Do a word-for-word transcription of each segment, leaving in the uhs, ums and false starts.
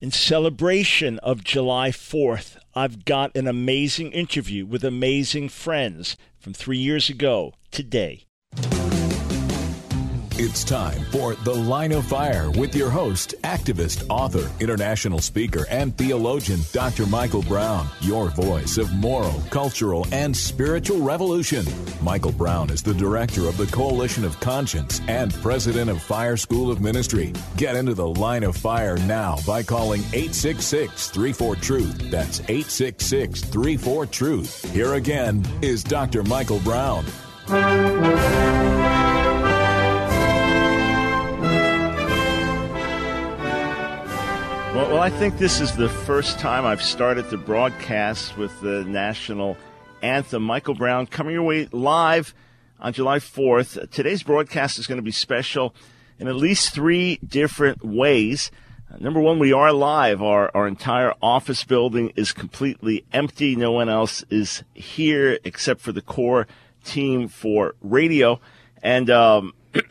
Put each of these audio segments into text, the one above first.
In celebration of July fourth, I've got an amazing interview with amazing friends from three years ago today. It's time for The Line of Fire with your host, activist, author, international speaker, and theologian, Doctor Michael Brown, your voice of moral, cultural, and spiritual revolution. Michael Brown is the director of the Coalition of Conscience and president of Fire School of Ministry. Get into The Line of Fire now by calling eight six six, three four, truth. That's eight six six, three four, truth. Here again is Doctor Michael Brown. Well, well, I think this is the first time I've started the broadcast with the national anthem. Michael Brown coming your way live on July fourth. Today's broadcast is going to be special in at least three different ways. Uh, number one, we are live. Our, our entire office building is completely empty. No one else is here except for the core team for radio. And um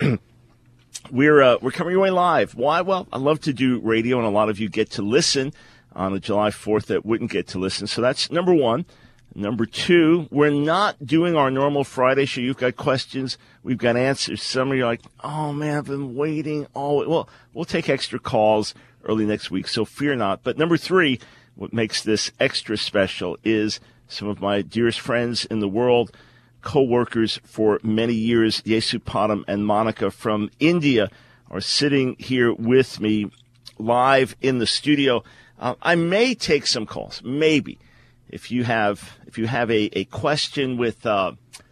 We're uh, we're coming your way live. Why? Well, I love to do radio, and a lot of you get to listen on a July fourth that wouldn't get to listen. So that's number one. Number two, we're not doing our normal Friday show. You've got questions. We've got answers. Some of you are like, oh, man, I've been waiting. Oh, well, we'll take extra calls early next week, so fear not. But number three, what makes this extra special is some of my dearest friends in the world, co-workers for many years, Yesupadam and Monica from India, are sitting here with me live in the studio. Uh, I may take some calls, maybe, if you have if you have a, a question with, uh,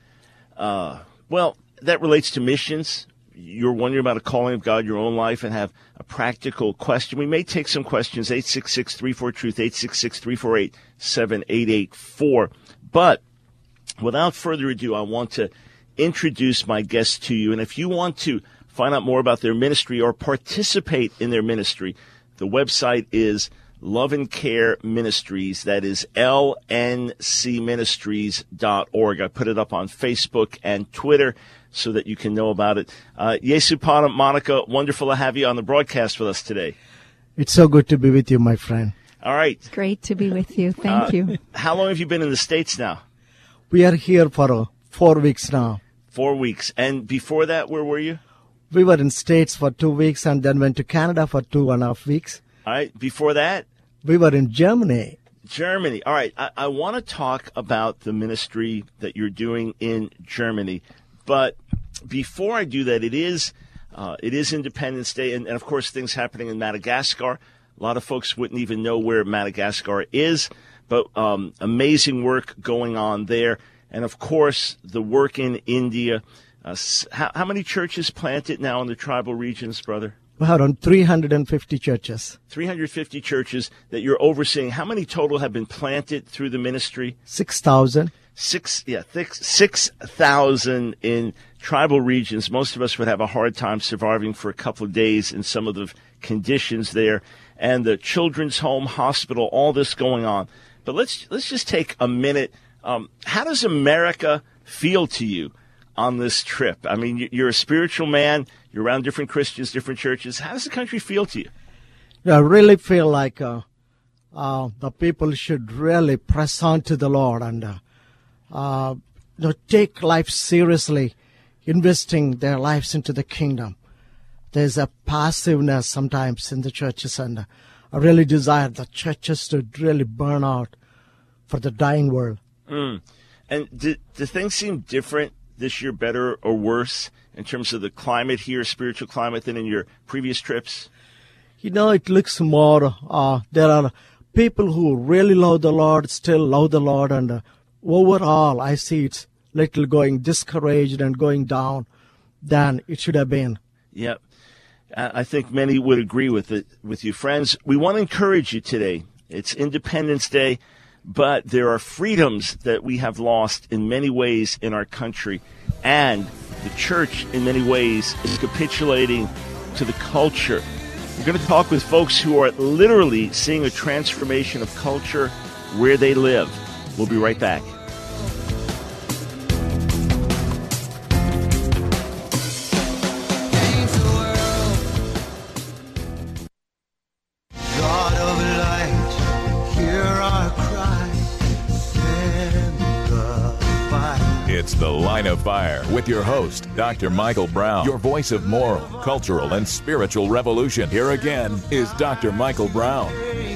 uh, well, that relates to missions. You're wondering about a calling of God, your own life, and have a practical question. We may take some questions, eight six six, three four, truth, eight six six, three four eight, seven eight eight four. But without further ado, I want to introduce my guests to you. And if you want to find out more about their ministry or participate in their ministry, the website is Love and Care Ministries. That is L N C ministries dot org. I put it up on Facebook and Twitter so that you can know about it. Uh, Yesupadam, Monica, wonderful to have you on the broadcast with us today. It's so good to be with you, my friend. All right. Great to be with you. Thank uh, you. How long have you been in the States now? We are here for uh, four weeks now. Four weeks. And before that, where were you? We were in States for two weeks and then went to Canada for two and a half weeks. All right. Before that? We were in Germany. Germany. All right. I, I want to talk about the ministry that you're doing in Germany. But before I do that, it is uh, it is Independence Day. And, and, of course, things happening in Madagascar. A lot of folks wouldn't even know where Madagascar is. But um, amazing work going on there. And, of course, the work in India. Uh, how, how many churches planted now in the tribal regions, brother? We have around three hundred fifty churches. three hundred fifty churches that you're overseeing. How many total have been planted through the ministry? six thousand. Six, yeah, six thousand in tribal regions. Most of us would have a hard time surviving for a couple of days in some of the conditions there. And the children's home, hospital, all this going on. But let's let's just take a minute. Um, how does America feel to you on this trip? I mean, you're a spiritual man. You're around different Christians, different churches. How does the country feel to you? I really feel like uh, uh, the people should really press on to the Lord and uh, uh, you know, take life seriously, investing their lives into the kingdom. There's a passiveness sometimes in the churches, and uh, I really desire the churches to really burn out for the dying world. Mm. And do, do things seem different this year, better or worse, in terms of the climate here, spiritual climate, than in your previous trips? You know, it looks more, uh, there are people who really love the Lord, still love the Lord, and uh, overall, I see it's little going discouraged and going down than it should have been. Yep. I think many would agree with it, with you. Friends, we want to encourage you today. It's Independence Day, but there are freedoms that we have lost in many ways in our country, and the church, in many ways, is capitulating to the culture. We're going to talk with folks who are literally seeing a transformation of culture where they live. We'll be right back. God of It's The Line of Fire with your host, Doctor Michael Brown, your voice of moral, cultural, and spiritual revolution. Here again is Doctor Michael Brown.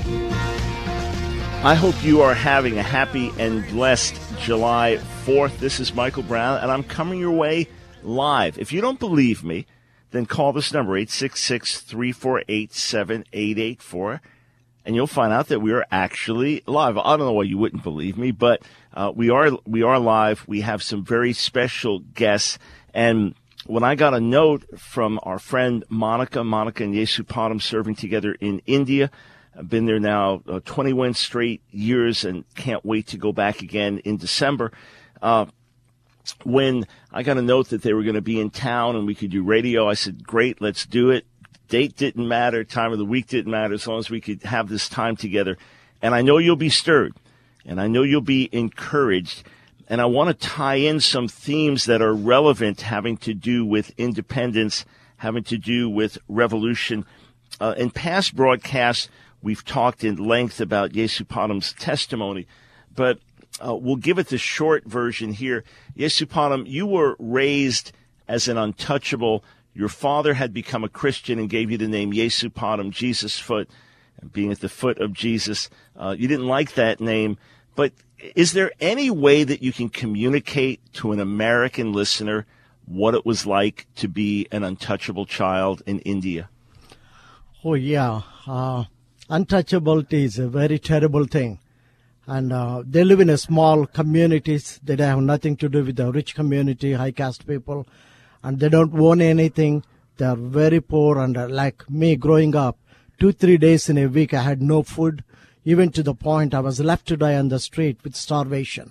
I hope you are having a happy and blessed July fourth. This is Michael Brown, and I'm coming your way live. If you don't believe me, then call this number, eight six six, three four eight, seven eight eight four, and you'll find out that we are actually live. I don't know why you wouldn't believe me, but uh, we are we are live. We have some very special guests, and when I got a note from our friend Monica, Monica and Yesupadam serving together in India, I've been there now uh, twenty-one straight years and can't wait to go back again in December. Uh, when I got a note that they were going to be in town and we could do radio, I said, great, let's do it. Date didn't matter. Time of the week didn't matter, as long as we could have this time together. And I know you'll be stirred, and I know you'll be encouraged. And I want to tie in some themes that are relevant, having to do with independence, having to do with revolution. Uh, in past broadcasts, we've talked in length about Yesupadam's testimony, but uh, we'll give it the short version here. Yesupadam, you were raised as an untouchable. Your father had become a Christian and gave you the name Yesupadam, Jesus' foot, being at the foot of Jesus. Uh, you didn't like that name, but is there any way that you can communicate to an American listener what it was like to be an untouchable child in India? Oh, yeah. Uh, untouchability is a very terrible thing. And uh, they live in a small communities. They have nothing to do with the rich community, high caste people. And they don't own anything. They are very poor. And uh, like me growing up, two, three days in a week, I had no food, even to the point I was left to die on the street with starvation.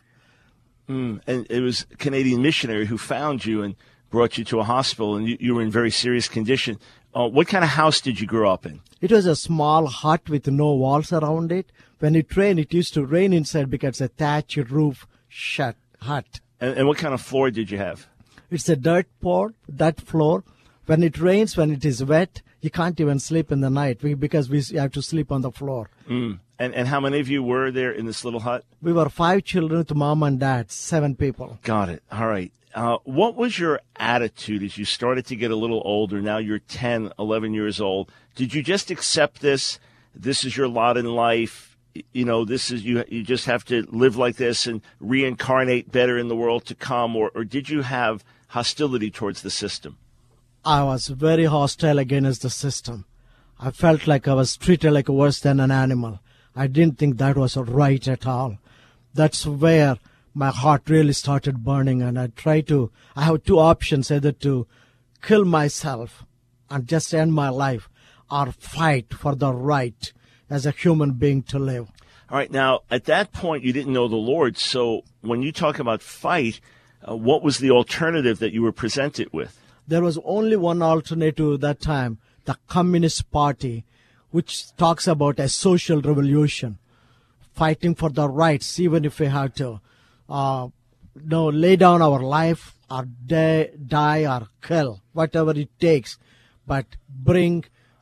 Mm, and it was a Canadian missionary who found you and brought you to a hospital, and you, you were in very serious condition. Uh, what kind of house did you grow up in? It was a small hut with no walls around it. When it rained, it used to rain inside because it's a thatched roof shut hut. And, and what kind of floor did you have? It's a dirt floor, dirt floor. When it rains, when it is wet, you can't even sleep in the night because we have to sleep on the floor. Mm. And and how many of you were there in this little hut? We were five children with mom and dad, seven people. Got it. All right. Uh, what was your attitude as you started to get a little older? Now you're ten, eleven years old. Did you just accept this? This is your lot in life. You know, this is you. You just have to live like this and reincarnate better in the world to come, or, or did you have hostility towards the system? I was very hostile against the system. I felt like I was treated like worse than an animal. I didn't think that was right at all. That's where my heart really started burning, and I tried to. I have two options: either to kill myself and just end my life, or fight for the right as a human being to live. All right. Now, at that point, you didn't know the Lord. So when you talk about fight, uh, what was the alternative that you were presented with? There was only one alternative at that time, the Communist Party, which talks about a social revolution, fighting for the rights, even if we have to uh, you know, lay down our life or die, die or kill, whatever it takes, but bring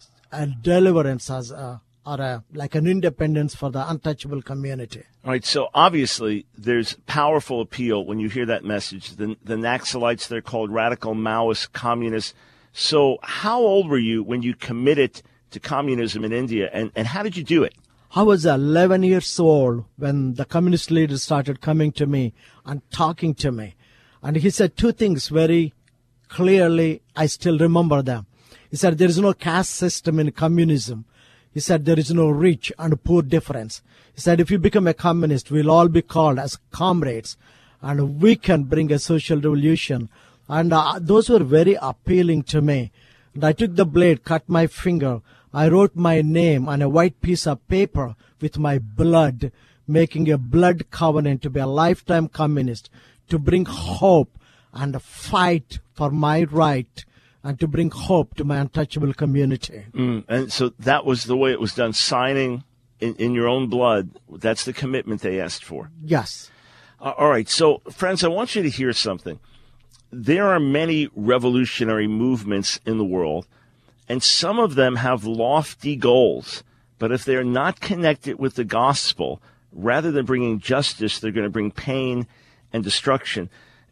a deliverance as a or a, like an independence for the untouchable community. All right, so obviously there's powerful appeal when you hear that message. The, the Naxalites, they're called radical Maoist communists. So how old were you when you committed to communism in India, and, and how did you do it? I was eleven years old when the communist leader started coming to me and talking to me. And he said two things very clearly. I still remember them. He said there is no caste system in communism. He said there is no rich and poor difference. He said if you become a communist, we'll all be called as comrades, and we can bring a social revolution. And uh, those were very appealing to me. And I took the blade, cut my finger. I wrote my name on a white piece of paper with my blood, making a blood covenant to be a lifetime communist, to bring hope and fight for my right, and to bring hope to my untouchable community. Mm, and so that was the way it was done, signing in, in your own blood. That's the commitment they asked for. Yes. Uh, all right. So, friends, I want you to hear something. There are many revolutionary movements in the world, and some of them have lofty goals. But if they're not connected with the gospel, rather than bringing justice, they're going to bring pain and destruction.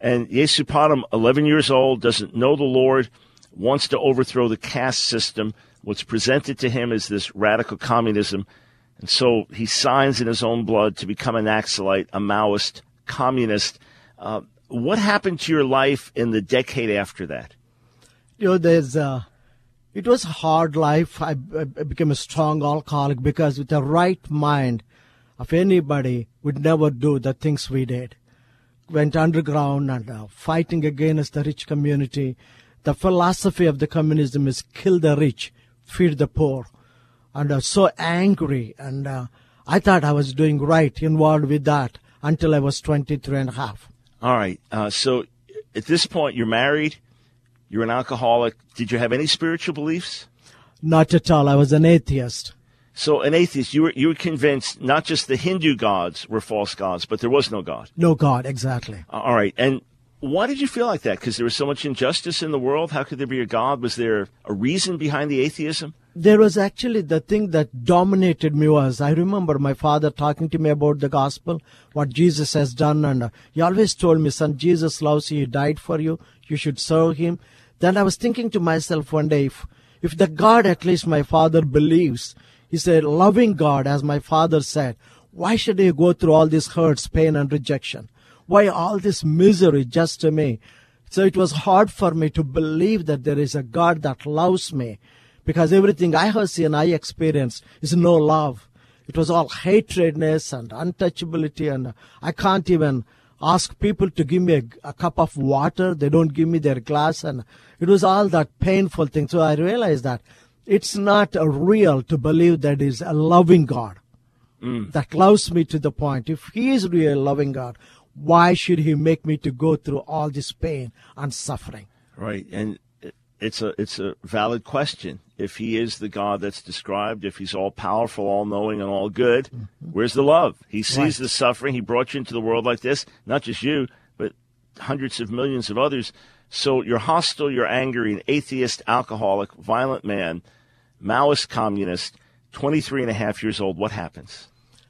And Yesupadam, eleven years old, doesn't know the Lord, wants to overthrow the caste system. What's presented to him is this radical communism. And so he signs in his own blood to become a Naxalite, a Maoist, communist. Uh, what happened to your life in the decade after that? You know, there's uh, it was a hard life. I, I became a strong alcoholic because with the right mind of anybody would never do the things we did. Went underground and uh, fighting against the rich community. The philosophy of the communism is kill the rich, feed the poor. And I was so angry, and uh, I thought I was doing right, involved with that, until I was twenty-three and a half. All right. Uh, so at this point, you're married, you're an alcoholic. Did you have any spiritual beliefs? Not at all. I was an atheist. So an atheist, you were, you were convinced not just the Hindu gods were false gods, but there was no God. No God, exactly. Uh, all right. And why did you feel like that? Because there was so much injustice in the world. How could there be a God? Was there a reason behind the atheism? There was actually the thing that dominated me was, I remember my father talking to me about the gospel, what Jesus has done, and uh, he always told me, son, Jesus loves you, he died for you, you should serve him. Then I was thinking to myself one day, if, if the God at least my father believes, he's a loving God, as my father said, why should he go through all these hurts, pain, and rejection? Why all this misery just to me? So it was hard for me to believe that there is a God that loves me, because everything I have seen, I experienced, is no love. It was all hatredness and untouchability, and I can't even ask people to give me a, a cup of water. They don't give me their glass, and it was all that painful thing. So I realized that it's not uh, real to believe that is a loving God mm. that loves me to the point. If he is really a loving God, why should he make me to go through all this pain and suffering? Right, and it's a it's a valid question. If he is the God that's described, if he's all-powerful, all-knowing, and all-good, mm-hmm. where's the love? He sees right. the suffering. He brought you into the world like this, not just you, but hundreds of millions of others. So you're hostile, you're angry, an atheist, alcoholic, violent man, Maoist communist, twenty-three and a half years old. What happens?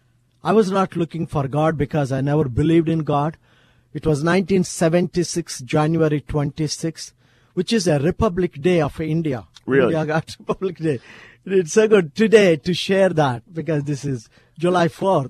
I was not looking for God because I never believed in God. It was nineteen seventy-six, January twenty-sixth, which is a Republic Day of India. Really? India got Republic Day. It's so good today to share that because this is July fourth.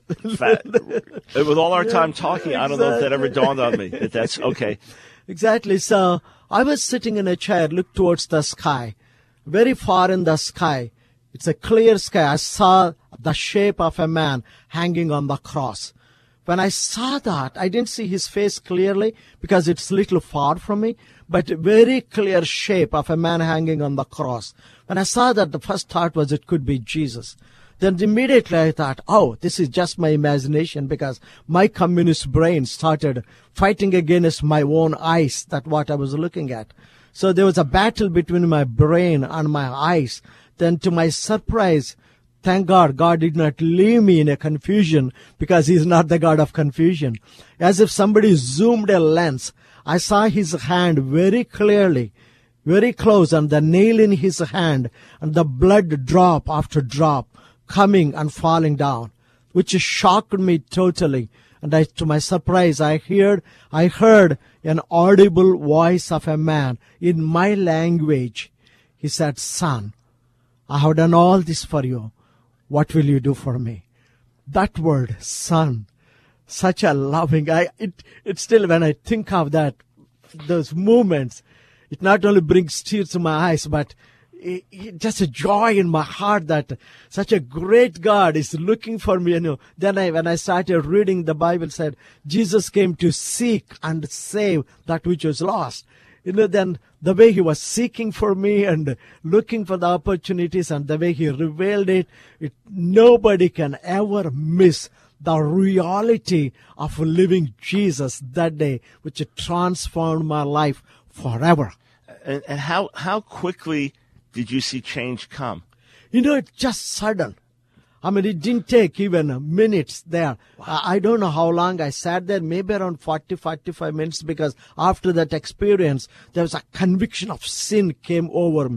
With all our time talking, I don't know if that ever dawned on me. That that's okay. Exactly. So I was sitting in a chair, looked towards the sky, very far in the sky. It's a clear sky. I saw the shape of a man hanging on the cross. When I saw that, I didn't see his face clearly because it's a little far from me, but very clear shape of a man hanging on the cross. When I saw that, the first thought was it could be Jesus. Then immediately I thought, oh, this is just my imagination because my communist brain started fighting against my own eyes, that's what I was looking at. So there was a battle between my brain and my eyes. Then to my surprise, thank God, God did not leave me in a confusion because he's not the God of confusion. As if somebody zoomed a lens, I saw his hand very clearly, very close, and the nail in his hand, and the blood drop after drop coming and falling down, which shocked me totally. And I, to my surprise, I heard, I heard an audible voice of a man in my language. He said, son, I have done all this for you. What will you do for me? That word, son, such a loving, I, it, it still, when I think of that, those moments, it not only brings tears to my eyes, but it, it, just a joy in my heart that such a great God is looking for me. You know, then I, when I started reading, the Bible said, Jesus came to seek and save that which was lost. You know, then the way he was seeking for me and looking for the opportunities and the way he revealed it, it nobody can ever miss the reality of living Jesus that day, which transformed my life forever. And, and how, how quickly did you see change come? You know, it's just sudden. I mean, it didn't take even minutes there. Wow. I don't know how long I sat there, maybe around forty, forty-five minutes, because after that experience, there was a conviction of sin came over me.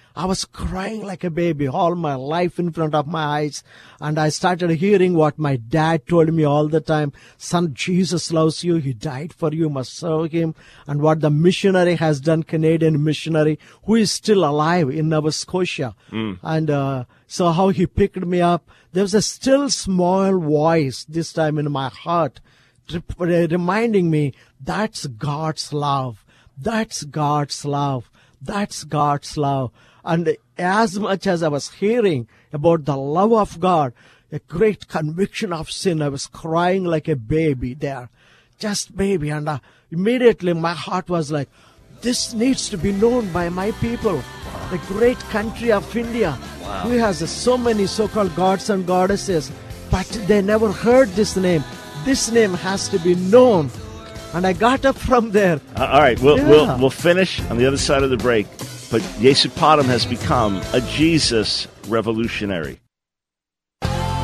I was crying like a baby, all my life in front of my eyes. And I started hearing what my dad told me all the time. Son, Jesus loves you. He died for you. You must serve him. And what the missionary has done, Canadian missionary, who is still alive in Nova Scotia. Mm. And uh, so how he picked me up. There was a still small voice this time in my heart, reminding me that's God's love. That's God's love. That's God's love. And as much as I was hearing about the love of God, a great conviction of sin, I was crying like a baby there. Just baby. And uh, immediately my heart was like, this needs to be known by my people. The great country of India, wow. who has uh, so many so-called gods and goddesses, but they never heard this name. This name has to be known. And I got up from there. Uh, all right, we'll, yeah. we'll we'll finish on the other side of the break. But Yesupadam has become a Jesus revolutionary. Oh,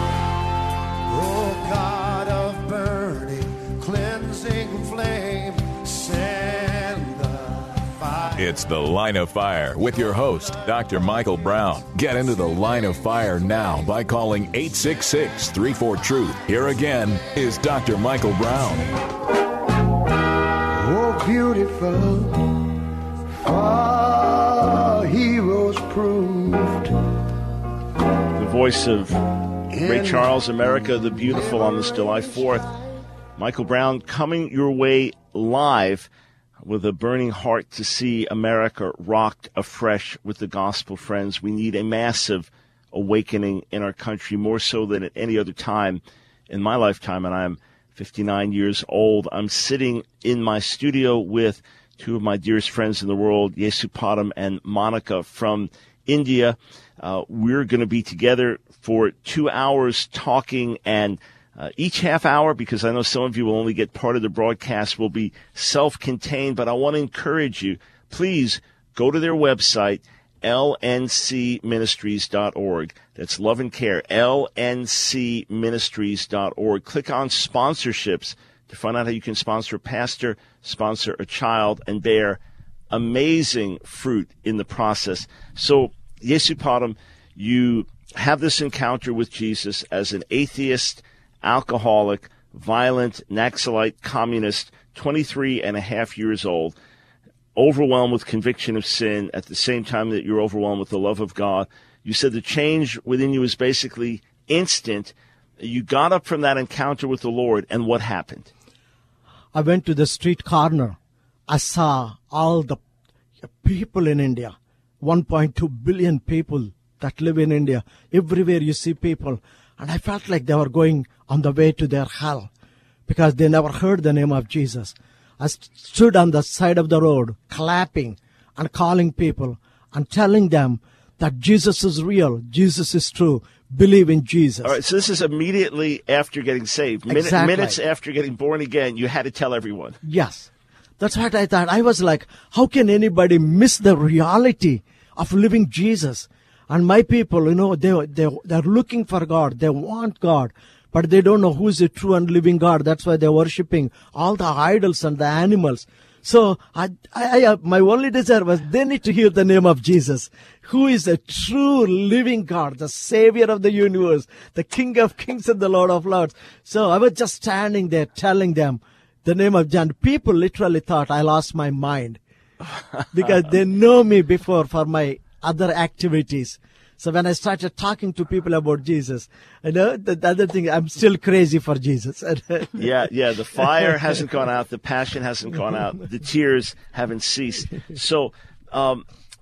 God of burning, cleansing flame, send the fire. It's The Line of Fire with your host, Doctor Michael Brown. Get into the Line of Fire now by calling eight six six, three four, truth. Here again is Doctor Michael Brown. Oh, beautiful, far heroes proved. The voice of Ray Charles, America the Beautiful, on this July fourth. Michael Brown coming your way live with a burning heart to see America rocked afresh with the gospel, friends. We need a massive awakening in our country, more so than at any other time in my lifetime, and I'm fifty-nine years old. I'm sitting in my studio with two of my dearest friends in the world, Yesupadam and Monica from India. Uh, we're going to be together for two hours talking, and uh, each half hour, because I know some of you will only get part of the broadcast, will be self-contained, but I want to encourage you, please go to their website, L N C ministries dot org. That's Love and Care, L N C ministries dot org. Click on sponsorships to find out how you can sponsor a pastor, sponsor a child, and bear amazing fruit in the process. So, Yesupadam, you have this encounter with Jesus as an atheist, alcoholic, violent, Naxalite communist, twenty-three and a half years old, overwhelmed with conviction of sin at the same time that you're overwhelmed with the love of God. You said the change within you is basically instant. You got up from that encounter with the Lord, and what happened? I went to the street corner. I saw all the people in India, one point two billion people that live in India. Everywhere you see people. And I felt like they were going on the way to their hell because they never heard the name of Jesus. I stood on the side of the road, clapping and calling people and telling them that Jesus is real, Jesus is true, believe in Jesus. All right, so this is immediately after getting saved. Min- exactly. Minutes after getting born again, you had to tell everyone. Yes. That's what I thought. I was like, how can anybody miss the reality of living Jesus? And my people, you know, they, they, they're looking for God. They want God. But they don't know who is the true and living God. That's why they're worshiping all the idols and the animals. So I, I, I, my only desire was they need to hear the name of Jesus, who is a true living God, the Savior of the universe, the King of kings and the Lord of lords. So I was just standing there telling them the name of John. People literally thought I lost my mind because they know me before for my other activities. So when I started talking to people about Jesus, you know, the, the other thing, I'm still crazy for Jesus. yeah, yeah, the fire hasn't gone out. The passion hasn't gone out. The tears haven't ceased. So um,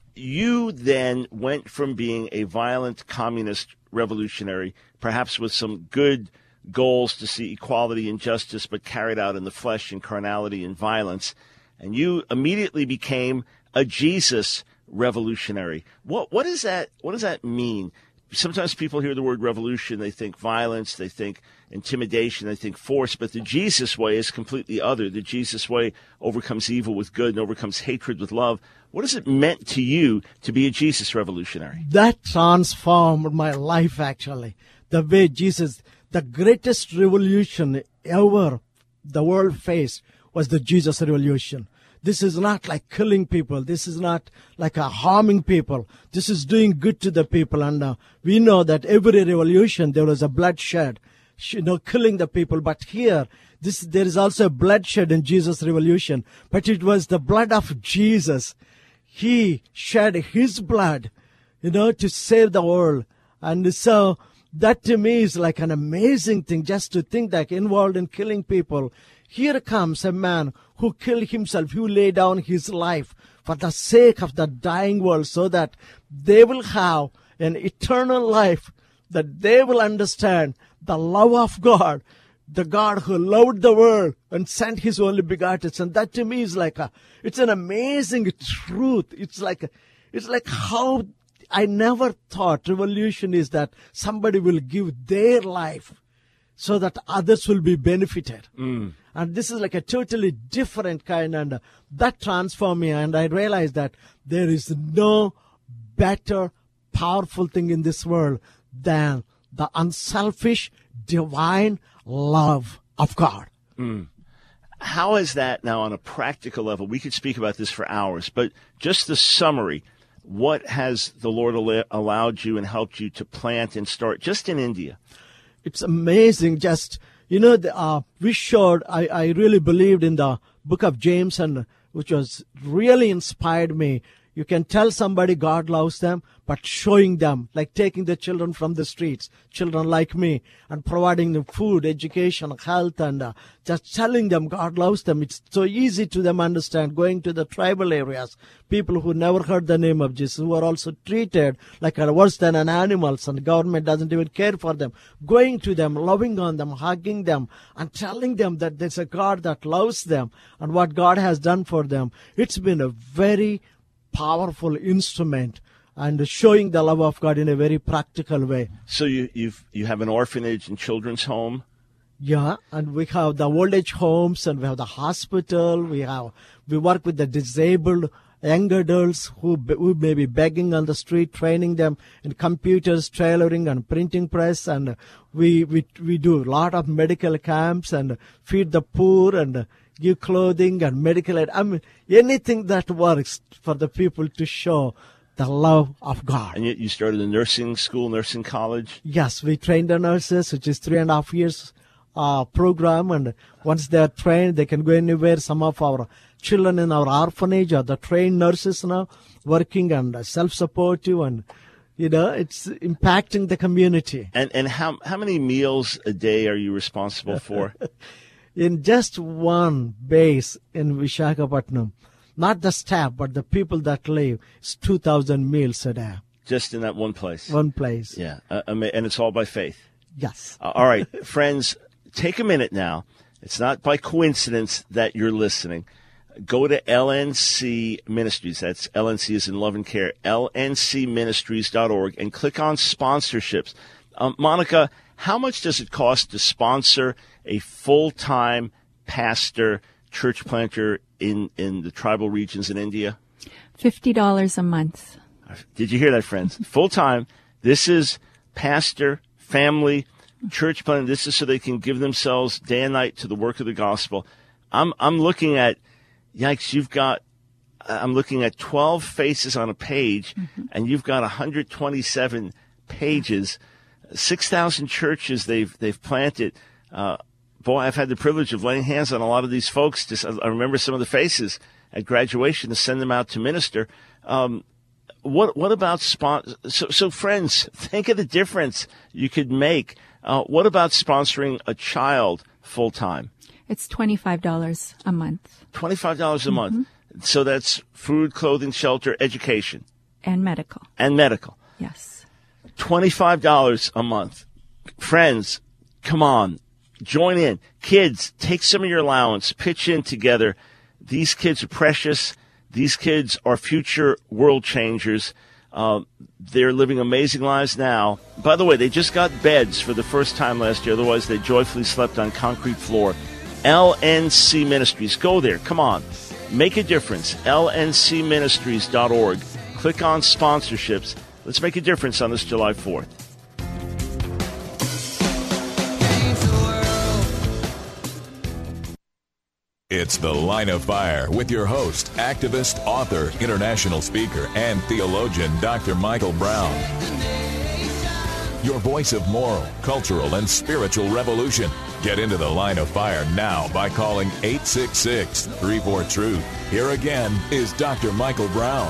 you then went from being a violent communist revolutionary, perhaps with some good goals to see equality and justice, but carried out in the flesh and carnality and violence, and you immediately became a Jesus revolutionary. What what is that? What does that mean? Sometimes people hear the word revolution, they think violence, they think intimidation, they think force, but the Jesus way is completely other. The Jesus way overcomes evil with good and overcomes hatred with love. What has it meant to you to be a Jesus revolutionary? That transformed my life, actually. The way Jesus, the greatest revolution ever the world faced was the Jesus revolution. This is not like killing people. This is not like uh, harming people. This is doing good to the people. And uh, we know that every revolution, there was a bloodshed, you know, killing the people. But here, this there is also a bloodshed in Jesus' revolution. But it was the blood of Jesus. He shed his blood, you know, to save the world. And so that to me is like an amazing thing, just to think that involved in killing people. Here comes a man who killed himself, who laid down his life for the sake of the dying world, so that they will have an eternal life, that they will understand the love of God, the God who loved the world and sent his only begotten Son. That to me is like a, it's an amazing truth. It's like, it's like how I never thought revolution is that somebody will give their life so that others will be benefited. Mm. And this is like a totally different kind, and uh, that transformed me. And I realized that there is no better powerful thing in this world than the unselfish, divine love of God. Mm. How is that now on a practical level? We could speak about this for hours, but just the summary. What has the Lord al- allowed you and helped you to plant and start just in India? It's amazing. Just, you know, the, uh, we showed, I, I really believed in the book of James, and which was really inspired me. You can tell somebody God loves them, but showing them, like taking the children from the streets, children like me, and providing them food, education, health, and uh, just telling them God loves them. It's so easy to them understand. Going to the tribal areas, people who never heard the name of Jesus, who are also treated like are worse than an animals, and the government doesn't even care for them. Going to them, loving on them, hugging them, and telling them that there's a God that loves them and what God has done for them. It's been a very powerful instrument and showing the love of God in a very practical way. So you you've you have an orphanage and children's home? Yeah, and we have the old age homes, and we have the hospital. We have we work with the disabled young adults who who may be begging on the street, training them in computers, tailoring, and printing press. And we we we do a lot of medical camps and feed the poor and give clothing and medical aid. I mean, anything that works for the people to show the love of God. And yet you started a nursing school, nursing college? Yes, we train the nurses, which is three and a half years uh, program. And once they are trained, they can go anywhere. Some of our children in our orphanage are the trained nurses now, working and self-supportive, and you know, it's impacting the community. And and how how many meals a day are you responsible for? In just one base in Visakhapatnam, not the staff, but the people that live, it's two thousand meals a day. Just in that one place? One place. Yeah, uh, and it's all by faith? Yes. Uh, all right, friends, take a minute now. It's not by coincidence that you're listening. Go to L N C Ministries. That's L N C as in Love and Care, L N C ministries dot org, and click on sponsorships. Um, Monica, how much does it cost to sponsor a full-time pastor, church planter in, in the tribal regions in India? fifty dollars a month. Did you hear that, friends? Full-time. This is pastor, family, church planter. This is so they can give themselves day and night to the work of the gospel. I'm I'm looking at, yikes, you've got, I'm looking at twelve faces on a page, mm-hmm. and you've got one hundred twenty-seven pages. six thousand churches they've they've planted. Uh, boy, I've had the privilege of laying hands on a lot of these folks. Just, I remember some of the faces at graduation to send them out to minister. Um, what what about spon- so so friends? Think of the difference you could make. Uh, what about sponsoring a child full time? It's twenty-five dollars a month. Twenty-five dollars a mm-hmm. month. So that's food, clothing, shelter, education, and medical. And medical. Yes. twenty-five dollars a month. Friends, come on. Join in. Kids, take some of your allowance. Pitch in together. These kids are precious. These kids are future world changers. Uh, they're living amazing lives now. By the way, they just got beds for the first time last year. Otherwise, they joyfully slept on concrete floor. L N C Ministries. Go there. Come on. Make a difference. L N C ministries dot org. Click on sponsorships. Let's make a difference on this July fourth. It's The Line of Fire with your host, activist, author, international speaker, and theologian, Doctor Michael Brown. Your voice of moral, cultural, and spiritual revolution. Get into The Line of Fire now by calling eight six six, three four, truth. Here again is Doctor Michael Brown.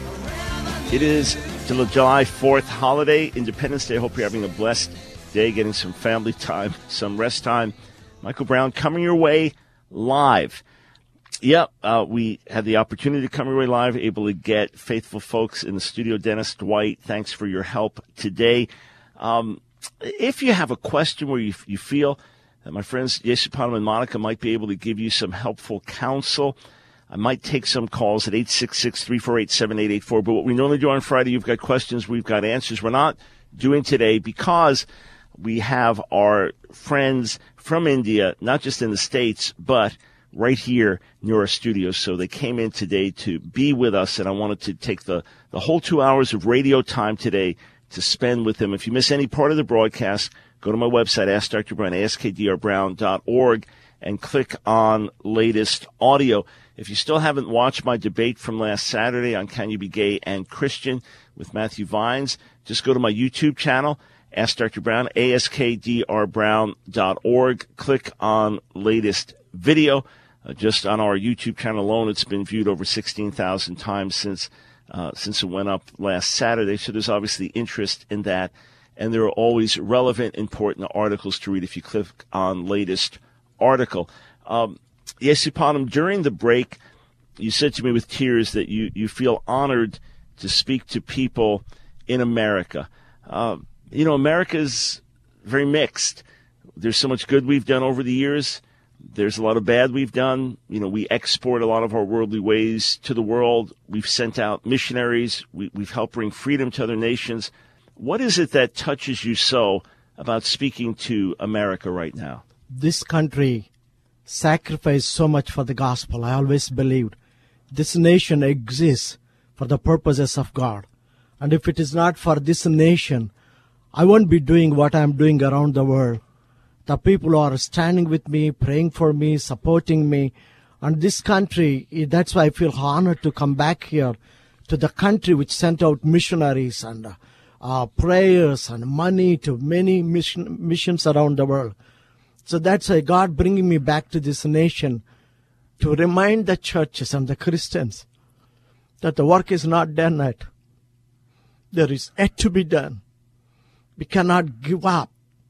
It is the July fourth holiday, Independence Day. I hope you're having a blessed day, getting some family time, some rest time. Michael Brown coming your way live. Yep, uh, we had the opportunity to come your way live, able to get faithful folks in the studio. Dennis, Dwight, thanks for your help today. Um, if you have a question where you, you feel that my friends Yesupanam and Monica might be able to give you some helpful counsel, I might take some calls at eight six six, three four eight, seven eight eight four. But what we normally do on Friday, you've got questions, we've got answers. We're not doing today because we have our friends from India, not just in the States, but right here near our studios. So they came in today to be with us, and I wanted to take the, the whole two hours of radio time today to spend with them. If you miss any part of the broadcast, go to my website, Ask Doctor Brown, ask d r brown dot org, and click on latest audio. If you still haven't watched my debate from last Saturday on Can You Be Gay and Christian with Matthew Vines, just go to my YouTube channel, Ask Doctor Brown, ask d r brown dot org. Click on latest video. Uh, just on our YouTube channel alone, it's been viewed over sixteen thousand times since uh, since it went up last Saturday. So there's obviously interest in that. And there are always relevant, important articles to read if you click on latest article. Um, Yesupanam, during the break, you said to me with tears that you, you feel honored to speak to people in America. Uh, you know, America's very mixed. There's so much good we've done over the years. There's a lot of bad we've done. You know, we export a lot of our worldly ways to the world. We've sent out missionaries. We, we've helped bring freedom to other nations. What is it that touches you so about speaking to America right now? This country sacrificed so much for the gospel. I always believed this nation exists for the purposes of God. And if it is not for this nation, I won't be doing what I'm doing around the world. The people are standing with me, praying for me, supporting me. And this country, that's why I feel honored to come back here to the country which sent out missionaries and uh, uh, prayers and money to many mission, missions around the world. So that's why God bringing me back to this nation to remind the churches and the Christians that the work is not done yet. There is yet to be done. We cannot give up,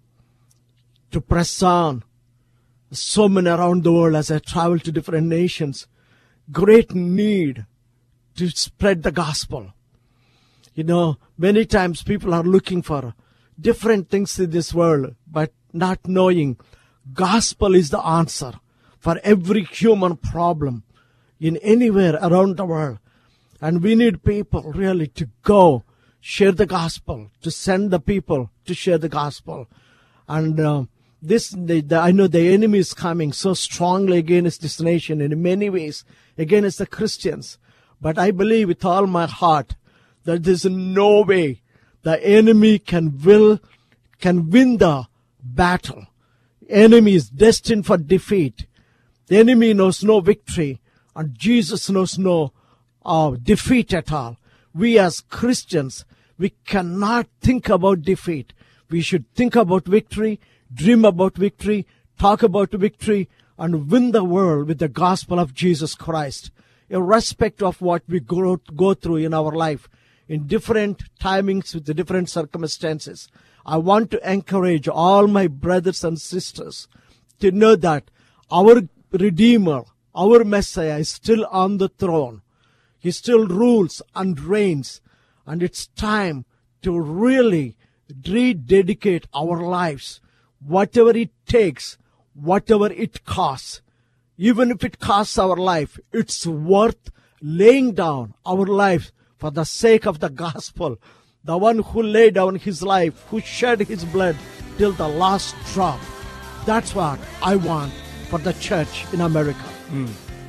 to press on. So many around the world as I travel to different nations, great need to spread the gospel. You know, many times people are looking for different things in this world, but not knowing gospel is the answer for every human problem in anywhere around the world. And we need people really to go share the gospel, to send the people to share the gospel. And uh, this, the, the, I know the enemy is coming so strongly against this nation in many ways, against the Christians. But I believe with all my heart that there's no way the enemy can will can win the battle. Enemy is destined for defeat. The enemy knows no victory, and Jesus knows no uh, defeat at all. We as Christians, we cannot think about defeat. We should think about victory, dream about victory, talk about victory, and win the world with the gospel of Jesus Christ, irrespective of what we go, go through in our life, in different timings with the different circumstances. I want to encourage all my brothers and sisters to know that our Redeemer, our Messiah is still on the throne. He still rules and reigns. And it's time to really rededicate our lives, whatever it takes, whatever it costs. Even if it costs our life, it's worth laying down our life for the sake of the gospel. The one who laid down his life, who shed his blood till the last drop. That's what I want for the church in America. Mm.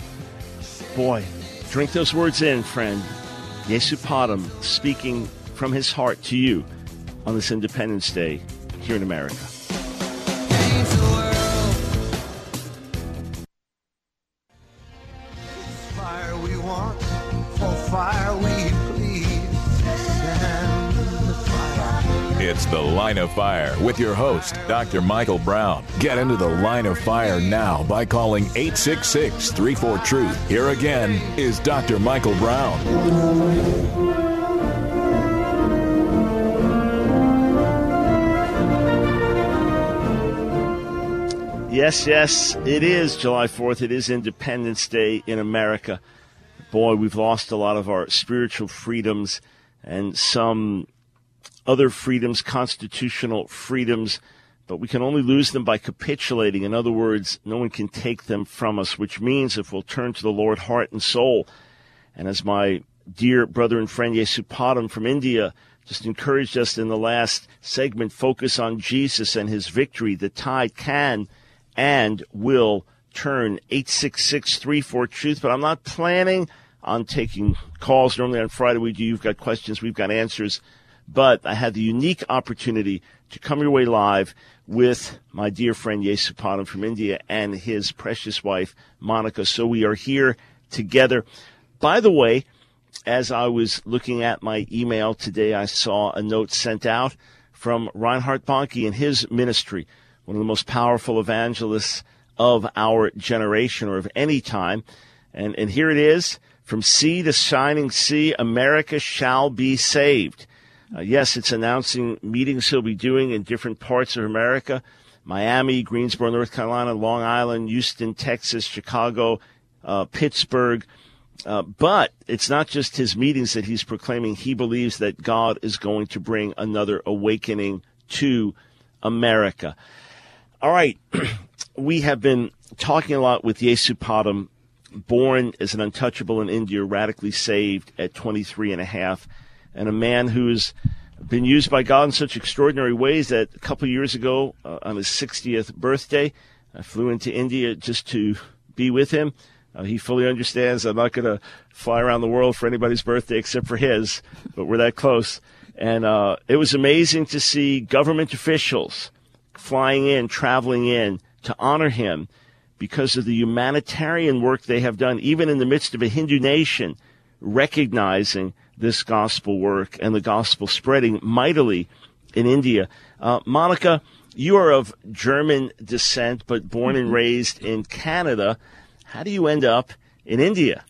Boy, drink those words in, friend. Yesupanam speaking from his heart to you on this Independence Day here in America. It's The Line of Fire with your host, Doctor Michael Brown. Get into The Line of Fire now by calling eight six six, three four, truth. Here again is Doctor Michael Brown. Yes, yes, it is July fourth. It is Independence Day in America. Boy, we've lost a lot of our spiritual freedoms and some other freedoms, constitutional freedoms, but we can only lose them by capitulating. In other words, no one can take them from us, which means if we'll turn to the Lord heart and soul, and as my dear brother and friend Yesupadam from India just encouraged us in the last segment, focus on Jesus and his victory, the tide can and will turn. Eight six six, three four, truth. But I'm not planning on taking calls. Normally on Friday we do. You've got questions, we've got answers. But I had the unique opportunity to come your way live with my dear friend Yesupadam from India and his precious wife, Monica. So we are here together. By the way, as I was looking at my email today, I saw a note sent out from Reinhard Bonnke and his ministry, one of the most powerful evangelists of our generation or of any time. And, and here it is, from sea to shining sea, America shall be saved. Uh, yes, it's announcing meetings he'll be doing in different parts of America, Miami, Greensboro, North Carolina, Long Island, Houston, Texas, Chicago, uh, Pittsburgh. Uh, but it's not just his meetings that he's proclaiming. He believes that God is going to bring another awakening to America. All right, we have been talking a lot with Yesupadam, born as an untouchable in India, radically saved at twenty-three and a half, and a man who's been used by God in such extraordinary ways that a couple of years ago, uh, on his sixtieth birthday, I flew into India just to be with him. Uh, he fully understands I'm not going to fly around the world for anybody's birthday except for his, but we're that close. And uh, it was amazing to see government officials flying in, traveling in to honor him because of the humanitarian work they have done, even in the midst of a Hindu nation, recognizing this gospel work and the gospel spreading mightily in India. Uh, Monica, you are of German descent, but born and raised in Canada. How do you end up in India?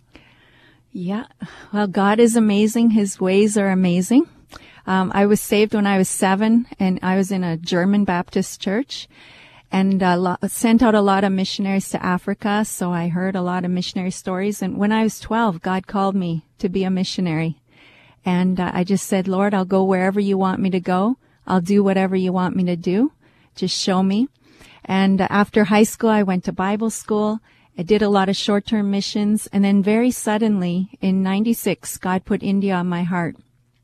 Yeah, well, God is amazing. His ways are amazing. Um, I was saved when I was seven, and I was in a German Baptist church, and uh, lo- sent out a lot of missionaries to Africa, so I heard a lot of missionary stories. And when I was twelve, God called me to be a missionary. And uh, I just said, Lord, I'll go wherever you want me to go. I'll do whatever you want me to do. Just show me. And uh, after high school, I went to Bible school. I did a lot of short-term missions. And then very suddenly, in ninety-six, God put India on my heart.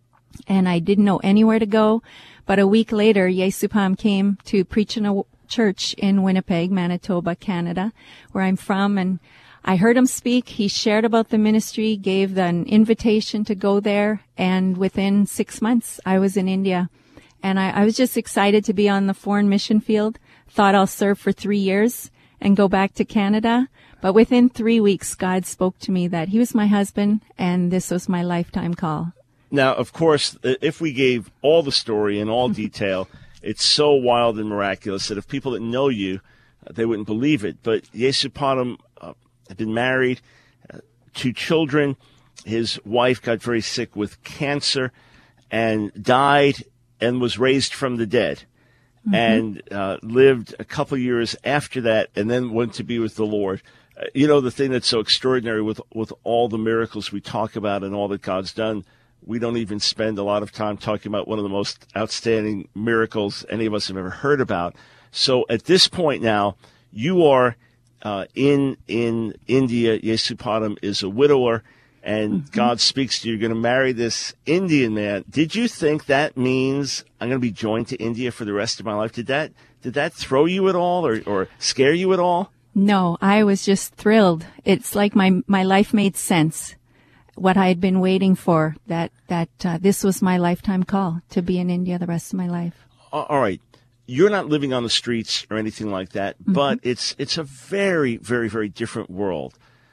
And I didn't know anywhere to go. But a week later, Yesupadam came to preach in a church in Winnipeg, Manitoba, Canada, where I'm from. And I heard him speak. He shared about the ministry, gave an invitation to go there. And within six months, I was in India. And I, I was just excited to be on the foreign mission field. Thought I'll serve for three years and go back to Canada. But within three weeks, God spoke to me that he was my husband and this was my lifetime call. Now, of course, if we gave all the story in all detail, it's so wild and miraculous that if people didn't know you, they wouldn't believe it. But Yesupadam uh, had been married, uh, two children. His wife got very sick with cancer and died and was raised from the dead. Mm-hmm. And uh, lived a couple years after that and then went to be with the Lord. Uh, you know, the thing that's so extraordinary with, with all the miracles we talk about and all that God's done, we don't even spend a lot of time talking about one of the most outstanding miracles any of us have ever heard about. So at this point now, you are uh, in in India. Yesupadam is a widower, and mm-hmm. God speaks to you. You're going to marry this Indian man. Did you think that means I'm going to be joined to India for the rest of my life? Did that did that throw you at all or, or scare you at all? No, I was just thrilled. It's like my my life made sense. What I had been waiting for, that that uh, this was my lifetime call to be in India the rest of my life. All right. You're not living on the streets or anything like that, mm-hmm. but it's it's a very, very, very different world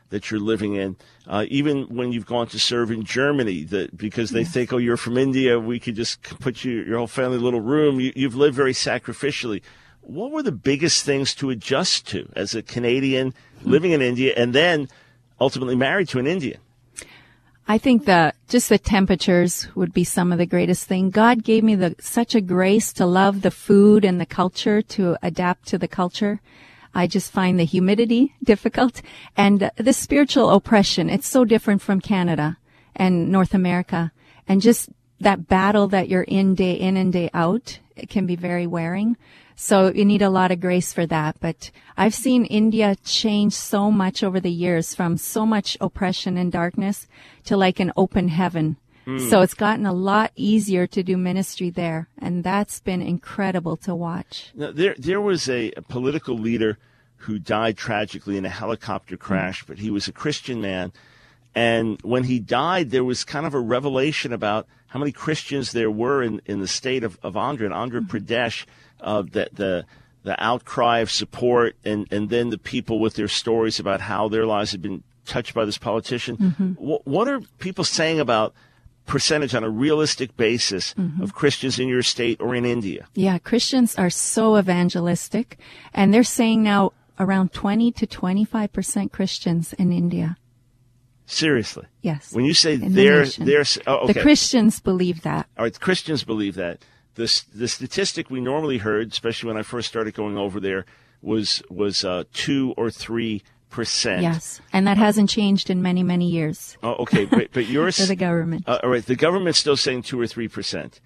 that you're living in. Uh, even when you've gone to serve in Germany, that because they yes. think, oh, you're from India, we could just put you your whole family in a little room. You, you've lived very sacrificially. What were the biggest things to adjust to as a Canadian living in India and then ultimately married to an Indian? I think that just the temperatures would be some of the greatest thing. God gave me the such a grace to love the food and the culture, to adapt to the culture. I just find the humidity difficult and the spiritual oppression. It's so different from Canada and North America. And just that battle that you're in day in and day out, it can be very wearing. So you need a lot of grace for that. But I've seen India change so much over the years, from so much oppression and darkness to like an open heaven. Mm. So it's gotten a lot easier to do ministry there, and that's been incredible to watch. Now, there, there was a, a political leader who died tragically in a helicopter crash, mm. but he was a Christian man. And when he died, there was kind of a revelation about how many Christians there were in, in the state of, of Andhra, in Andhra mm. Pradesh, uh, the, the the outcry of support, and, and then the people with their stories about how their lives had been touched by this politician. Mm-hmm. What, what are people saying about percentage on a realistic basis mm-hmm. of Christians in your state or in India? Yeah, Christians are so evangelistic, and they're saying now around twenty to twenty-five percent Christians in India. Seriously? Yes. When you say in they're, the they're oh, okay. The Christians believe that. All right, the Christians believe that. The, the statistic we normally heard, especially when I first started going over there, was was uh, two or three percent. Yes, and that hasn't changed in many, many years. Oh, okay, but, but yours... For the government. Uh, all right, the government's still saying two or three percent.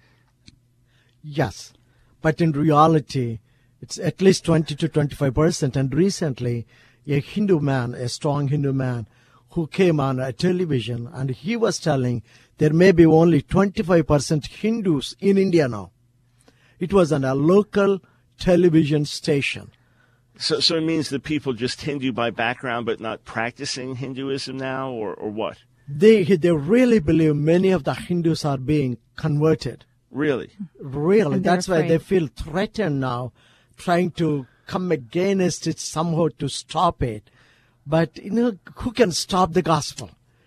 Yes, but in reality, it's at least twenty to twenty-five percent. And recently, a Hindu man, a strong Hindu man, who came on a television, and he was telling there may be only twenty-five percent Hindus in India now. It was on a local television station. So, so it means that people just Hindu by background, but not practicing Hinduism now, or, or what? They they really believe many of the Hindus are being converted. Really? Really. That's afraid. why they feel threatened now, trying to come against it somehow to stop it. But, you know, who can stop the gospel?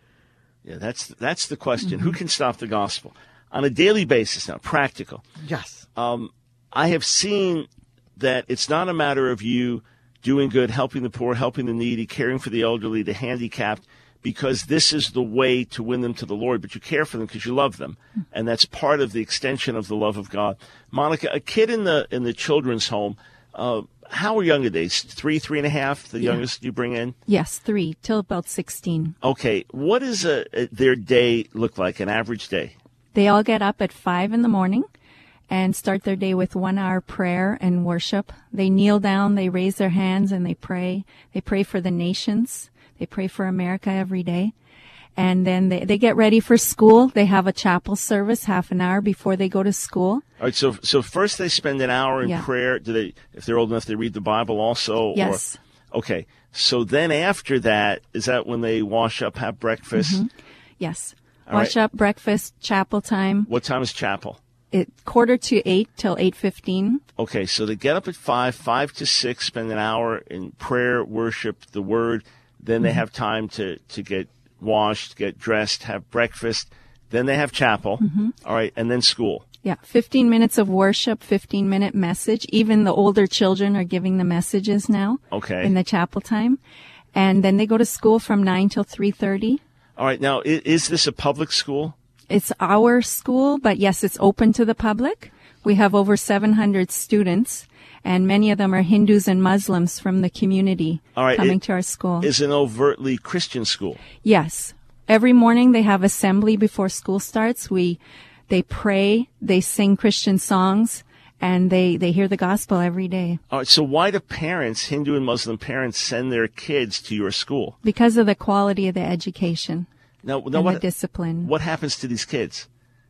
Yeah, that's that's the question. Mm-hmm. Who can stop the gospel? On a daily basis now, practical. Yes. Um, I have seen that it's not a matter of you doing good, helping the poor, helping the needy, caring for the elderly, the handicapped, because this is the way to win them to the Lord. But you care for them because you love them, and that's part of the extension of the love of God. Monica, a kid in the in the children's home, uh, how young are they? Three, three and a half, the yeah. youngest you bring in? Yes, three, till about sixteen. Okay. What does a, a, their day look like, an average day? They all get up at five in the morning and start their day with one hour prayer and worship. They kneel down, they raise their hands, and they pray. They pray for the nations. They pray for America every day. And then they, they get ready for school. They have a chapel service half an hour before they go to school. All right, so so first they spend an hour in yeah. prayer. Do they, if they're old enough, they read the Bible also? Yes. Or, okay, so then after that, is that when they wash up, have breakfast? Mm-hmm. Yes. All wash right. up, breakfast, chapel time. What time is chapel? It quarter to eight till eight fifteen. Okay, so they get up at five, five to six, spend an hour in prayer, worship, the Word. Then they mm-hmm. have time to, to get washed, get dressed, have breakfast. Then they have chapel. Mm-hmm. All right, and then school. Yeah, fifteen minutes of worship, fifteen minute message. Even the older children are giving the messages now. Okay. In the chapel time. And then they go to school from nine till three thirty. All right, now, is, is this a public school? It's our school, but yes, it's open to the public. We have over seven hundred students, and many of them are Hindus and Muslims from the community All right, coming it to our school. Is an overtly Christian school? Yes. Every morning they have assembly before school starts. We, they pray, they sing Christian songs, and they, they hear the gospel every day. All right, so why do parents, Hindu and Muslim parents, send their kids to your school? Because of the quality of the education. Now, now and what, the discipline. What happens to these kids?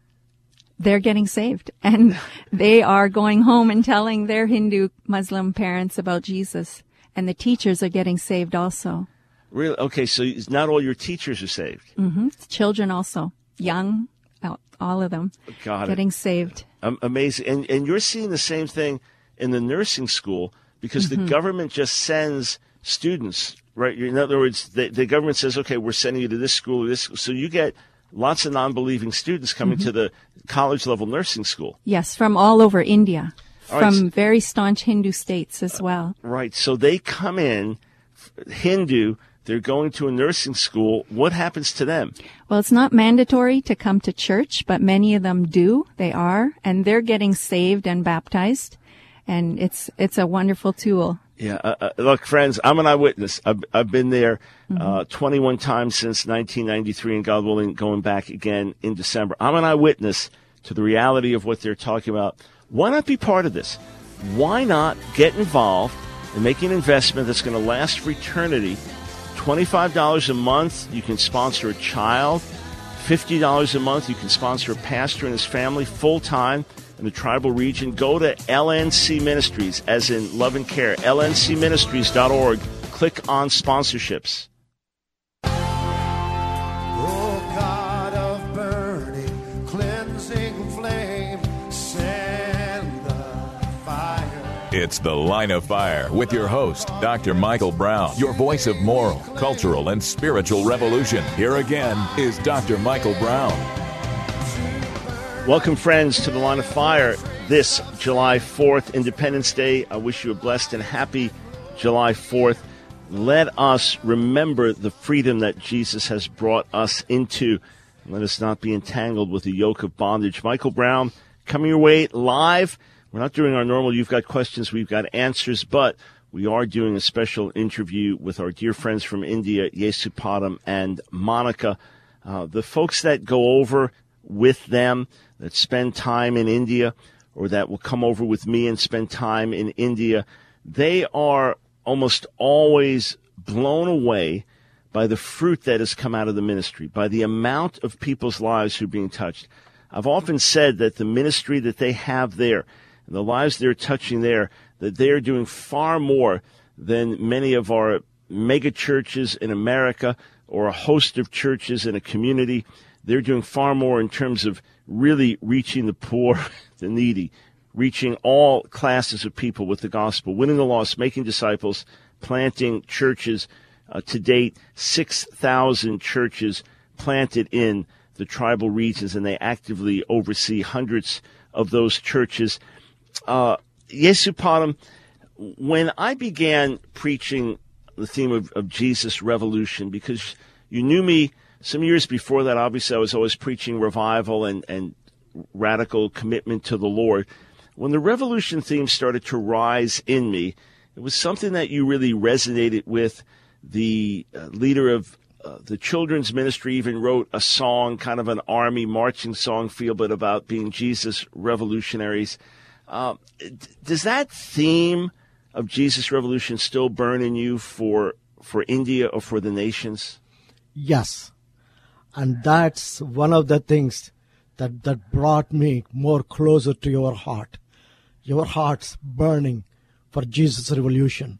They're getting saved, and they are going home and telling their Hindu Muslim parents about Jesus, and the teachers are getting saved also. Really? Okay, so not all your teachers are saved. Mm-hmm. Children also, young, all of them, Got getting it. saved. Um, amazing, and and you're seeing the same thing in the nursing school because mm-hmm. the government just sends students Right. In other words, the, the government says, okay, we're sending you to this school or this school. So you get lots of non-believing students coming mm-hmm. to the college-level nursing school. Yes, from all over India, all from right, so, very staunch Hindu states as well. Uh, right. So they come in, Hindu, they're going to a nursing school. What happens to them? Well, it's not mandatory to come to church, but many of them do. They are, and they're getting saved and baptized, and it's it's a wonderful tool. Yeah, uh, uh, look, friends, I'm an eyewitness. I've, I've been there uh, mm-hmm. twenty-one times since nineteen ninety-three, and God willing, going back again in December. I'm an eyewitness to the reality of what they're talking about. Why not be part of this? Why not get involved and make an investment that's going to last for eternity? twenty-five dollars a month, you can sponsor a child. fifty dollars a month, you can sponsor a pastor and his family full-time in the tribal region. Go to L N C Ministries, as in love and care, L N C ministries dot org. Click on sponsorships. Oh, God of burning, cleansing flame, send the fire. It's The Line of Fire with your host, Doctor Michael Brown, your voice of moral, cultural, and spiritual revolution. Here again is Doctor Michael Brown. Welcome, friends, to The Line of Fire this July fourth, Independence Day. I wish you a blessed and happy July fourth. Let us remember the freedom that Jesus has brought us into. Let us not be entangled with the yoke of bondage. Michael Brown coming your way live. We're not doing our normal You've Got Questions, We've Got Answers, but we are doing a special interview with our dear friends from India, Yesupadam and Monica. Uh, the folks that go over with them, that spend time in India, or that will come over with me and spend time in India, they are almost always blown away by the fruit that has come out of the ministry, by the amount of people's lives who are being touched. I've often said that the ministry that they have there, and the lives they're touching there, that they're doing far more than many of our mega churches in America or a host of churches in a community. They're doing far more in terms of really reaching the poor, the needy, reaching all classes of people with the gospel, winning the lost, making disciples, planting churches. Uh, to date, six thousand churches planted in the tribal regions, and they actively oversee hundreds of those churches. Uh, Yesupadam, when I began preaching the theme of, of Jesus Revolution, because you knew me some years before that, obviously I was always preaching revival and, and radical commitment to the Lord. When the revolution theme started to rise in me, it was something that you really resonated with. The uh, leader of uh, the children's ministry even wrote a song, kind of an army marching song feel, but about being Jesus revolutionaries. Uh, does that theme of Jesus Revolution still burn in you for for India or for the nations? Yes. And that's one of the things that, that brought me more closer to your heart. Your heart's burning for Jesus' revolution.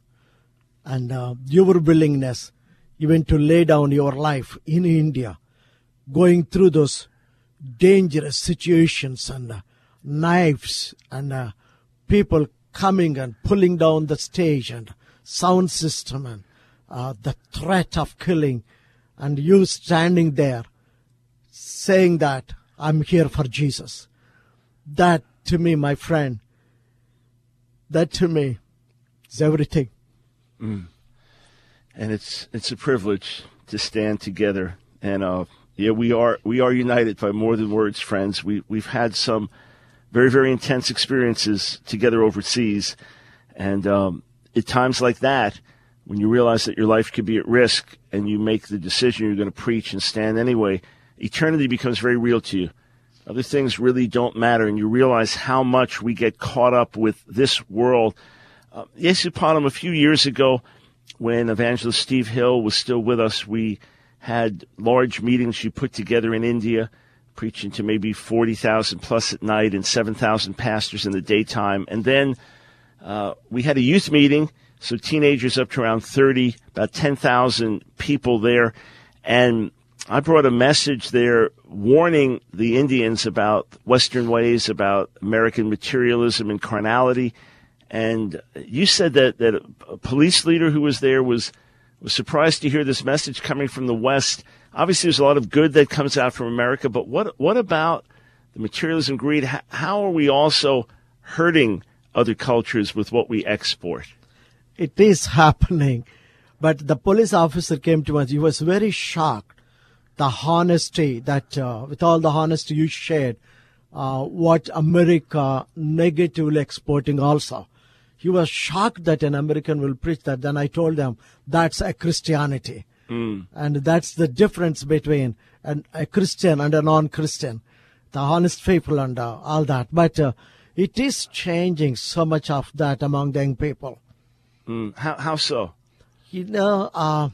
And uh, your willingness even to lay down your life in India, going through those dangerous situations and uh, knives and uh, people coming and pulling down the stage and sound system and uh, the threat of killing, and you standing there saying that I'm here for Jesus. That to me, my friend, that to me is everything. Mm. And it's it's a privilege to stand together. And uh, yeah, we are we are united by more than words, friends. We we've had some very very intense experiences together overseas, and um, at times like that, when you realize that your life could be at risk, and you make the decision you're going to preach and stand anyway, eternity becomes very real to you. Other things really don't matter, and you realize how much we get caught up with this world. Uh, Yesupadam, a few years ago, when Evangelist Steve Hill was still with us, we had large meetings you put together in India, preaching to maybe forty thousand plus at night and seven thousand pastors in the daytime. And then uh, we had a youth meeting, so teenagers up to around thirty, about ten thousand people there. And I brought a message there warning the Indians about Western ways, about American materialism and carnality. And you said that, that a police leader who was there was was surprised to hear this message coming from the West. Obviously, there's a lot of good that comes out from America, but what what about the materialism, greed? How, how are we also hurting other cultures with what we export? It is happening. But the police officer came to us. He was very shocked. The honesty that, uh, with all the honesty you shared, uh, what America negatively exporting also. He was shocked that an American will preach that. Then I told them that's a Christianity. Mm. And that's the difference between an, a Christian and a non-Christian. The honest people and uh, all that. But uh, it is changing so much of that among the young people. Mm. How, how so? You know, uh,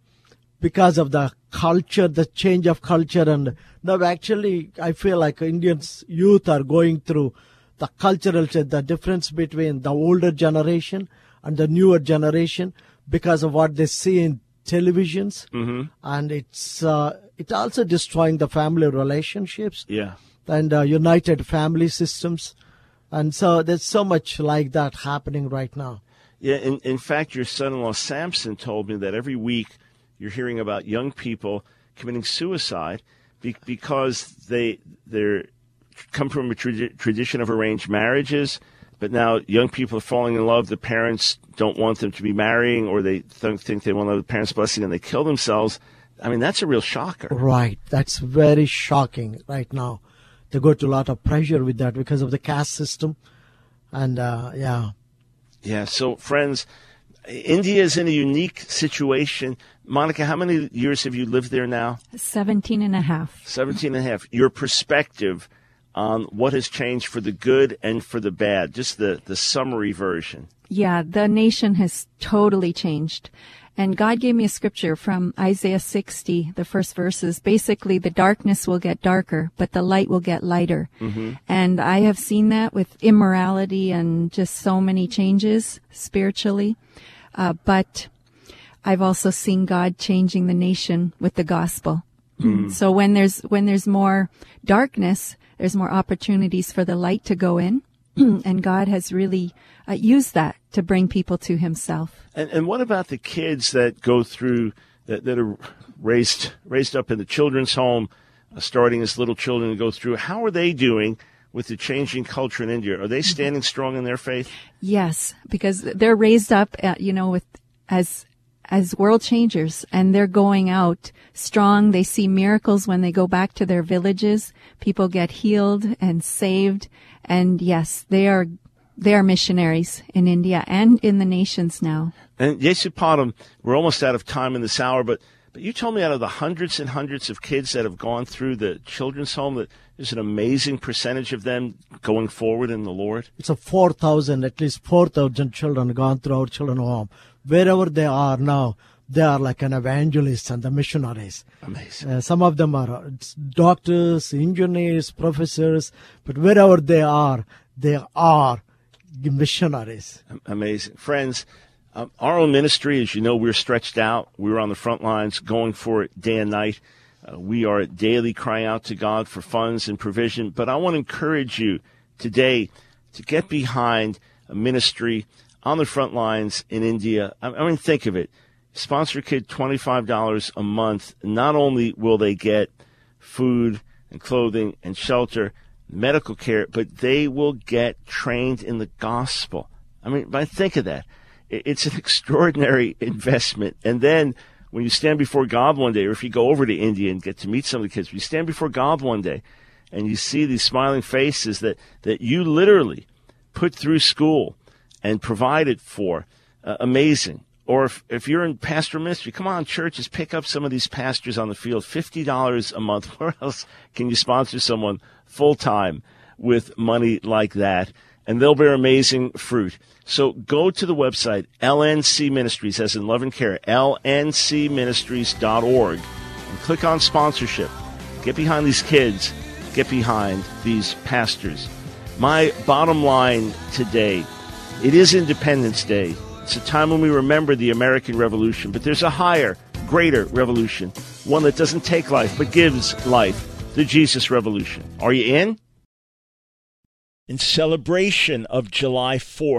because of the culture, the change of culture. And now actually, I feel like Indians youth are going through the cultural change, the difference between the older generation and the newer generation because of what they see in televisions. Mm-hmm. And it's uh, it also destroying the family relationships. Yeah. And uh, united family systems. And so there's so much like that happening right now. Yeah, in, in fact, your son-in-law Samson told me that every week you're hearing about young people committing suicide be, because they they're come from a tra- tradition of arranged marriages, but now young people are falling in love. The parents don't want them to be marrying, or they th- think they won't have the parents' blessing, and they kill themselves. I mean, that's a real shocker. Right. That's very shocking right now. They go to a lot of pressure with that because of the caste system. And, uh, yeah. Yeah, so friends, India is in a unique situation. Monica, how many years have you lived there now? Seventeen and a half. Seventeen and a half. Your perspective on what has changed for the good and for the bad, just the, the summary version. Yeah, the nation has totally changed. And God gave me a scripture from Isaiah sixty, the first verses. Basically, the darkness will get darker, but the light will get lighter. Mm-hmm. And I have seen that with immorality and just so many changes spiritually. Uh, but I've also seen God changing the nation with the gospel. Mm-hmm. So when there's when there's more darkness, there's more opportunities for the light to go in. And God has really uh, used that to bring people to himself. And, and what about the kids that go through, that, that are raised raised up in the children's home, uh, starting as little children and go through? How are they doing with the changing culture in India? Are they standing strong in their faith? Yes, because they're raised up, at, you know, with as as world changers, and they're going out strong. They see miracles when they go back to their villages. People get healed and saved. And yes, they are they are missionaries in India and in the nations now. And Yesupadam, we're almost out of time in this hour, but but you told me out of the hundreds and hundreds of kids that have gone through the children's home that there's an amazing percentage of them going forward in the Lord. It's a four thousand, at least four thousand children gone through our children's home. Wherever they are now, they are like an evangelist and the missionaries. Amazing. Uh, some of them are doctors, engineers, professors, but wherever they are, they are missionaries. Amazing. Friends, um, our own ministry, as you know, we're stretched out. We're on the front lines going for it day and night. Uh, we are daily crying out to God for funds and provision. But I want to encourage you today to get behind a ministry on the front lines in India. I, I mean, think of it. Sponsor a kid twenty-five dollars a month. Not only will they get food and clothing and shelter, medical care, but they will get trained in the gospel. I mean, but think of that. It's an extraordinary investment. And then when you stand before God one day, or if you go over to India and get to meet some of the kids, when you stand before God one day and you see these smiling faces that, that you literally put through school and provided for, uh, amazing. Or if, if you're in pastoral ministry, come on, churches, pick up some of these pastors on the field, fifty dollars a month. Where else can you sponsor someone full-time with money like that? And they'll bear amazing fruit. So go to the website, L N C Ministries, as in love and care, L N C ministries dot org, and click on sponsorship. Get behind these kids. Get behind these pastors. My bottom line today, it is Independence Day. It's a time when we remember the American Revolution, but there's a higher, greater revolution, one that doesn't take life but gives life, the Jesus Revolution. Are you in? In celebration of July fourth,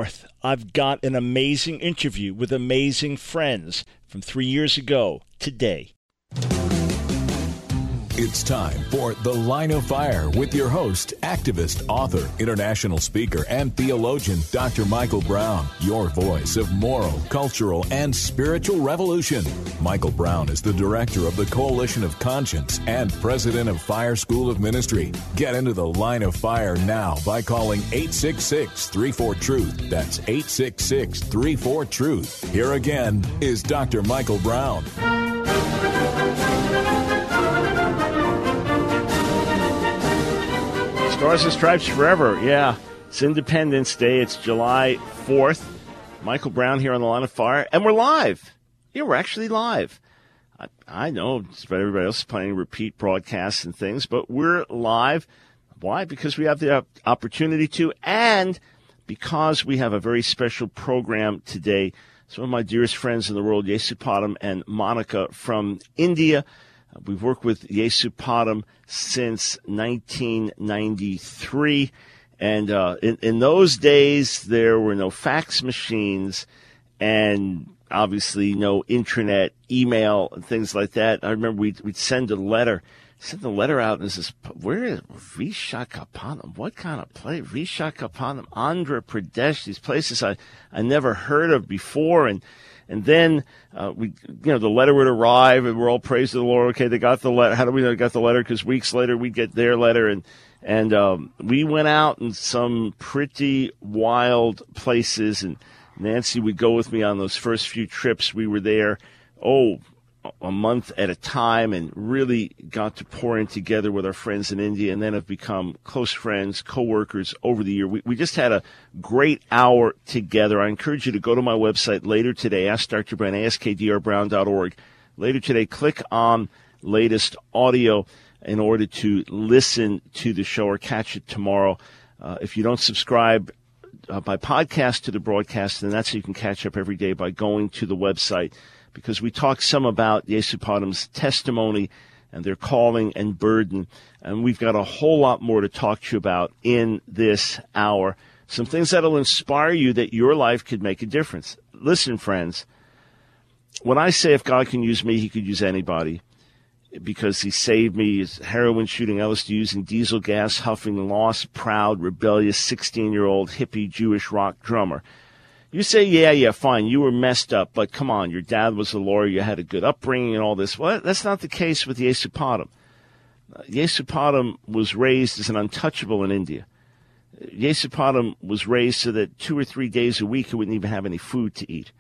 I've got an amazing interview with amazing friends from three years ago today. It's time for The Line of Fire with your host, activist, author, international speaker, and theologian, Doctor Michael Brown, your voice of moral, cultural, and spiritual revolution. Michael Brown is the director of the Coalition of Conscience and president of Fire School of Ministry. Get into The Line of Fire now by calling eight six six, three four, truth. That's eight six six, three four, truth. Here again is Doctor Michael Brown. Stars and Stripes Forever. Yeah, it's Independence Day. It's July fourth. Michael Brown here on The Line of Fire. And we're live. Yeah, we're actually live. I, I know just about everybody else is playing repeat broadcasts and things, but we're live. Why? Because we have the opportunity to, and because we have a very special program today. Some of my dearest friends in the world, Yesupadam and Monica from India. We've worked with Yesupadam since nineteen ninety-three, and uh, in, in those days there were no fax machines and obviously no internet, email, and things like that. I remember we'd, we'd send a letter, send the letter out, and it says, where is Vishakhapatnam? What kind of place? Vishakhapatnam, Andhra Pradesh, these places I, I never heard of before, and And then, uh, we, you know, the letter would arrive and we're all praise to the Lord. Okay, they got the letter. How do we know they got the letter? Because weeks later we'd get their letter. And, and, um, we went out in some pretty wild places, and Nancy would go with me on those first few trips. We were there, oh, a month at a time, and really got to pour in together with our friends in India, and then have become close friends, co-workers over the year. We, we just had a great hour together. I encourage you to go to my website later today, ask Doctor Brown, ask d r brown dot org. Later today, click on latest audio in order to listen to the show or catch it tomorrow. Uh, if you don't subscribe uh, by podcast to the broadcast, then that's how you can catch up every day by going to the website, because we talk some about Yesupadam's testimony and their calling and burden. And we've got a whole lot more to talk to you about in this hour. Some things that will inspire you that your life could make a difference. Listen, friends, when I say if God can use me, he could use anybody, because he saved me, his heroin shooting, L S D using, diesel gas huffing, lost, proud, rebellious, sixteen-year-old hippie Jewish rock drummer. You say, yeah, yeah, fine, you were messed up, but come on, your dad was a lawyer, you had a good upbringing and all this. Well, that's not the case with Yesupadam. Uh, Yesupadam was raised as an untouchable in India. Yesupadam was raised so that two or three days a week he wouldn't even have any food to eat.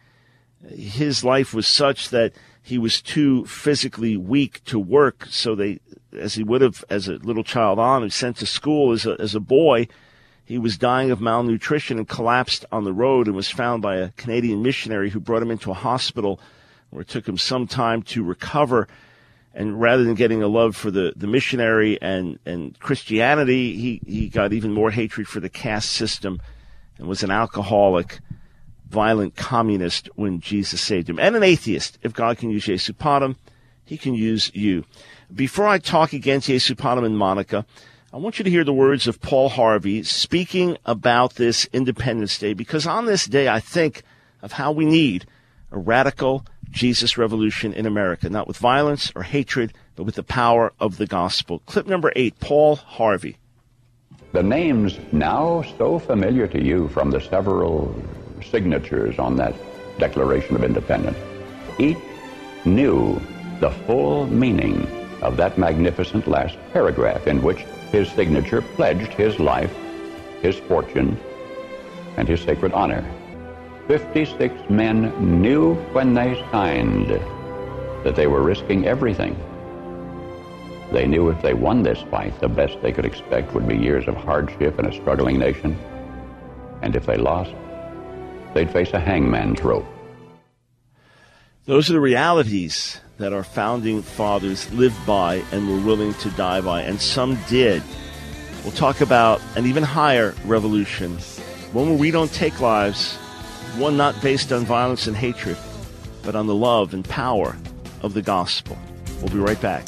His life was such that he was too physically weak to work, so they, as he would have as a little child on, he was sent to school as a, as a boy. He was dying of malnutrition and collapsed on the road, and was found by a Canadian missionary who brought him into a hospital where it took him some time to recover. And rather than getting a love for the, the missionary and, and Christianity, he, he got even more hatred for the caste system and was an alcoholic, violent communist when Jesus saved him. And an atheist. If God can use Yesupadam, he can use you. Before I talk against Yesupadam and Monica, I want you to hear the words of Paul Harvey speaking about this Independence Day, because on this day I think of how we need a radical Jesus revolution in America, not with violence or hatred, but with the power of the gospel. Clip number eight, Paul Harvey. The names now so familiar to you from the several signatures on that Declaration of Independence, each knew the full meaning of that magnificent last paragraph in which his signature pledged his life, his fortune, and his sacred honor. Fifty-six men knew when they signed that they were risking everything. They knew if they won this fight, the best they could expect would be years of hardship in a struggling nation. And if they lost, they'd face a hangman's rope. Those are the realities that our founding fathers lived by and were willing to die by, and some did. We'll talk about an even higher revolution, one where we don't take lives, one not based on violence and hatred, but on the love and power of the gospel. We'll be right back.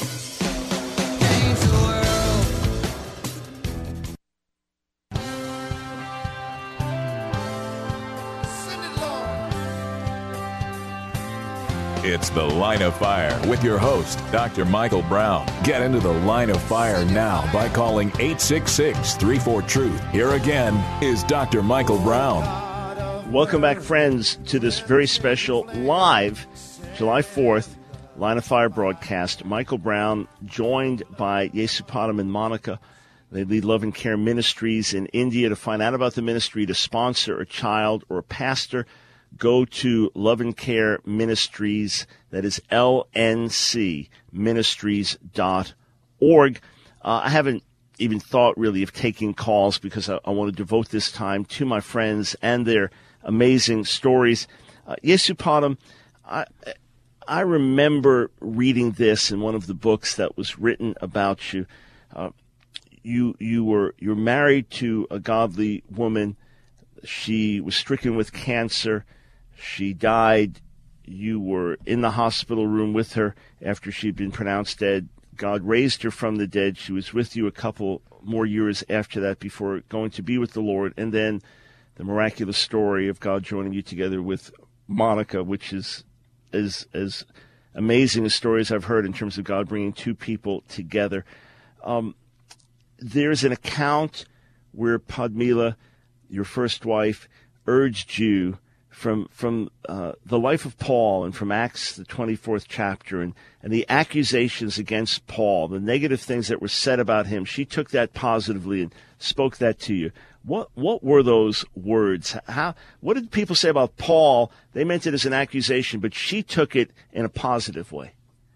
It's The Line of Fire with your host, Doctor Michael Brown. Get into The Line of Fire now by calling eight six six, three four, truth. Here again is Doctor Michael Brown. Welcome back, friends, to this very special live July fourth Line of Fire broadcast. Michael Brown, joined by Yesupadam and Monica. They lead Love and Care Ministries in India. To find out about the ministry, to sponsor a child or a pastor, go to Love and Care Ministries. That is L N C ministries dot org. Uh, I haven't even thought really of taking calls because I, I want to devote this time to my friends and their amazing stories. Uh, Yesupadam, I, I remember reading this in one of the books that was written about you. Uh, you you were you're married to a godly woman. She was stricken with cancer. She died. You were in the hospital room with her after she'd been pronounced dead. God raised her from the dead. She was with you a couple more years after that before going to be with the Lord. And then the miraculous story of God joining you together with Monica, which is as as amazing a story as I've heard in terms of God bringing two people together. Um, there's an account where Padmila, your first wife, urged you from from uh, the life of Paul and from Acts, the twenty-fourth chapter, and, and the accusations against Paul, the negative things that were said about him. She took that positively and spoke that to you. What what were those words? How what did people say about Paul? They meant it as an accusation, but she took it in a positive way.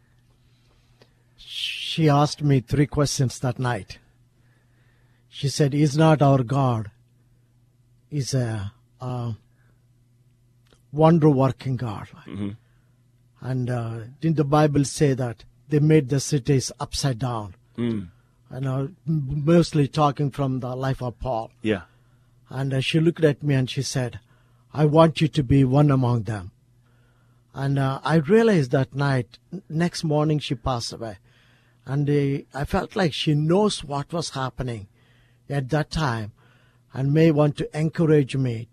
She asked me three questions that night. She said, "Is not our God is a, a wonder-working God?" Mm-hmm. And uh, didn't the Bible say that they made the cities upside down? Mm. And uh, mostly talking from the life of Paul. Yeah. And uh, she looked at me and she said, "I want you to be one among them." And uh, I realized that night, next morning she passed away. And uh, I felt like she knows what was happening at that time and may want to encourage me.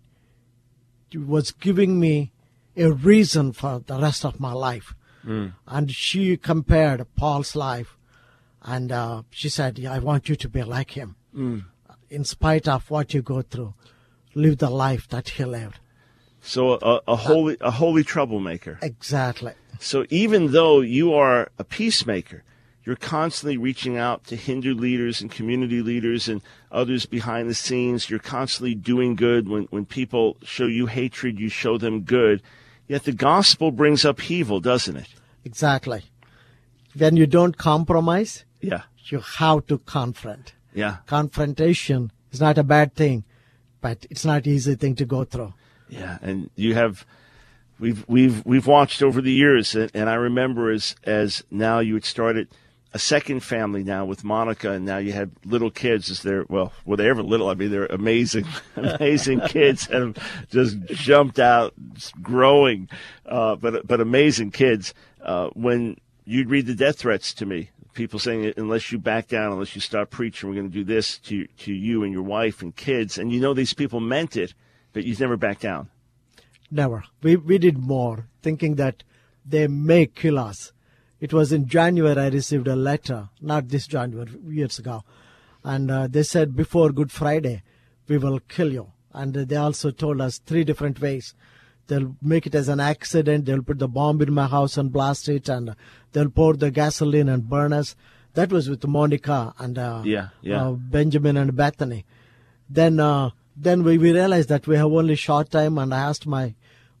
It was giving me a reason for the rest of my life. Mm. And she compared Paul's life. And uh, she said, "I want you to be like him. Mm. In spite of what you go through, live the life that he lived." So a, a holy a holy troublemaker. Exactly. So even though you are a peacemaker, you're constantly reaching out to Hindu leaders and community leaders and others behind the scenes. You're constantly doing good. When, when people show you hatred, you show them good. Yet the gospel brings upheaval, doesn't it? Exactly. When you don't compromise, yeah, you have to confront. Yeah. Confrontation is not a bad thing, but it's not an easy thing to go through. Yeah, and you have, we've we've we've watched over the years, and, and I remember as as now you had started a second family now with Monica, and now you have little kids. As they're well, were they ever little? I mean, they're amazing, amazing kids that have just jumped out, growing, uh, but but amazing kids. Uh, when you'd read the death threats to me, people saying, unless you back down, unless you stop preaching, we're going to do this to to you and your wife and kids. And you know these people meant it, but you never back down. Never. We we did more, thinking that they may kill us. It was in January I received a letter, not this January, years ago. And uh, they said, before Good Friday, we will kill you. And uh, they also told us three different ways. They'll make it as an accident. They'll put the bomb in my house and blast it. And they'll pour the gasoline and burn us. That was with Monica and uh, yeah, yeah. Uh, Benjamin and Bethany. Then uh, then we, we realized that we have only short time. And I asked my,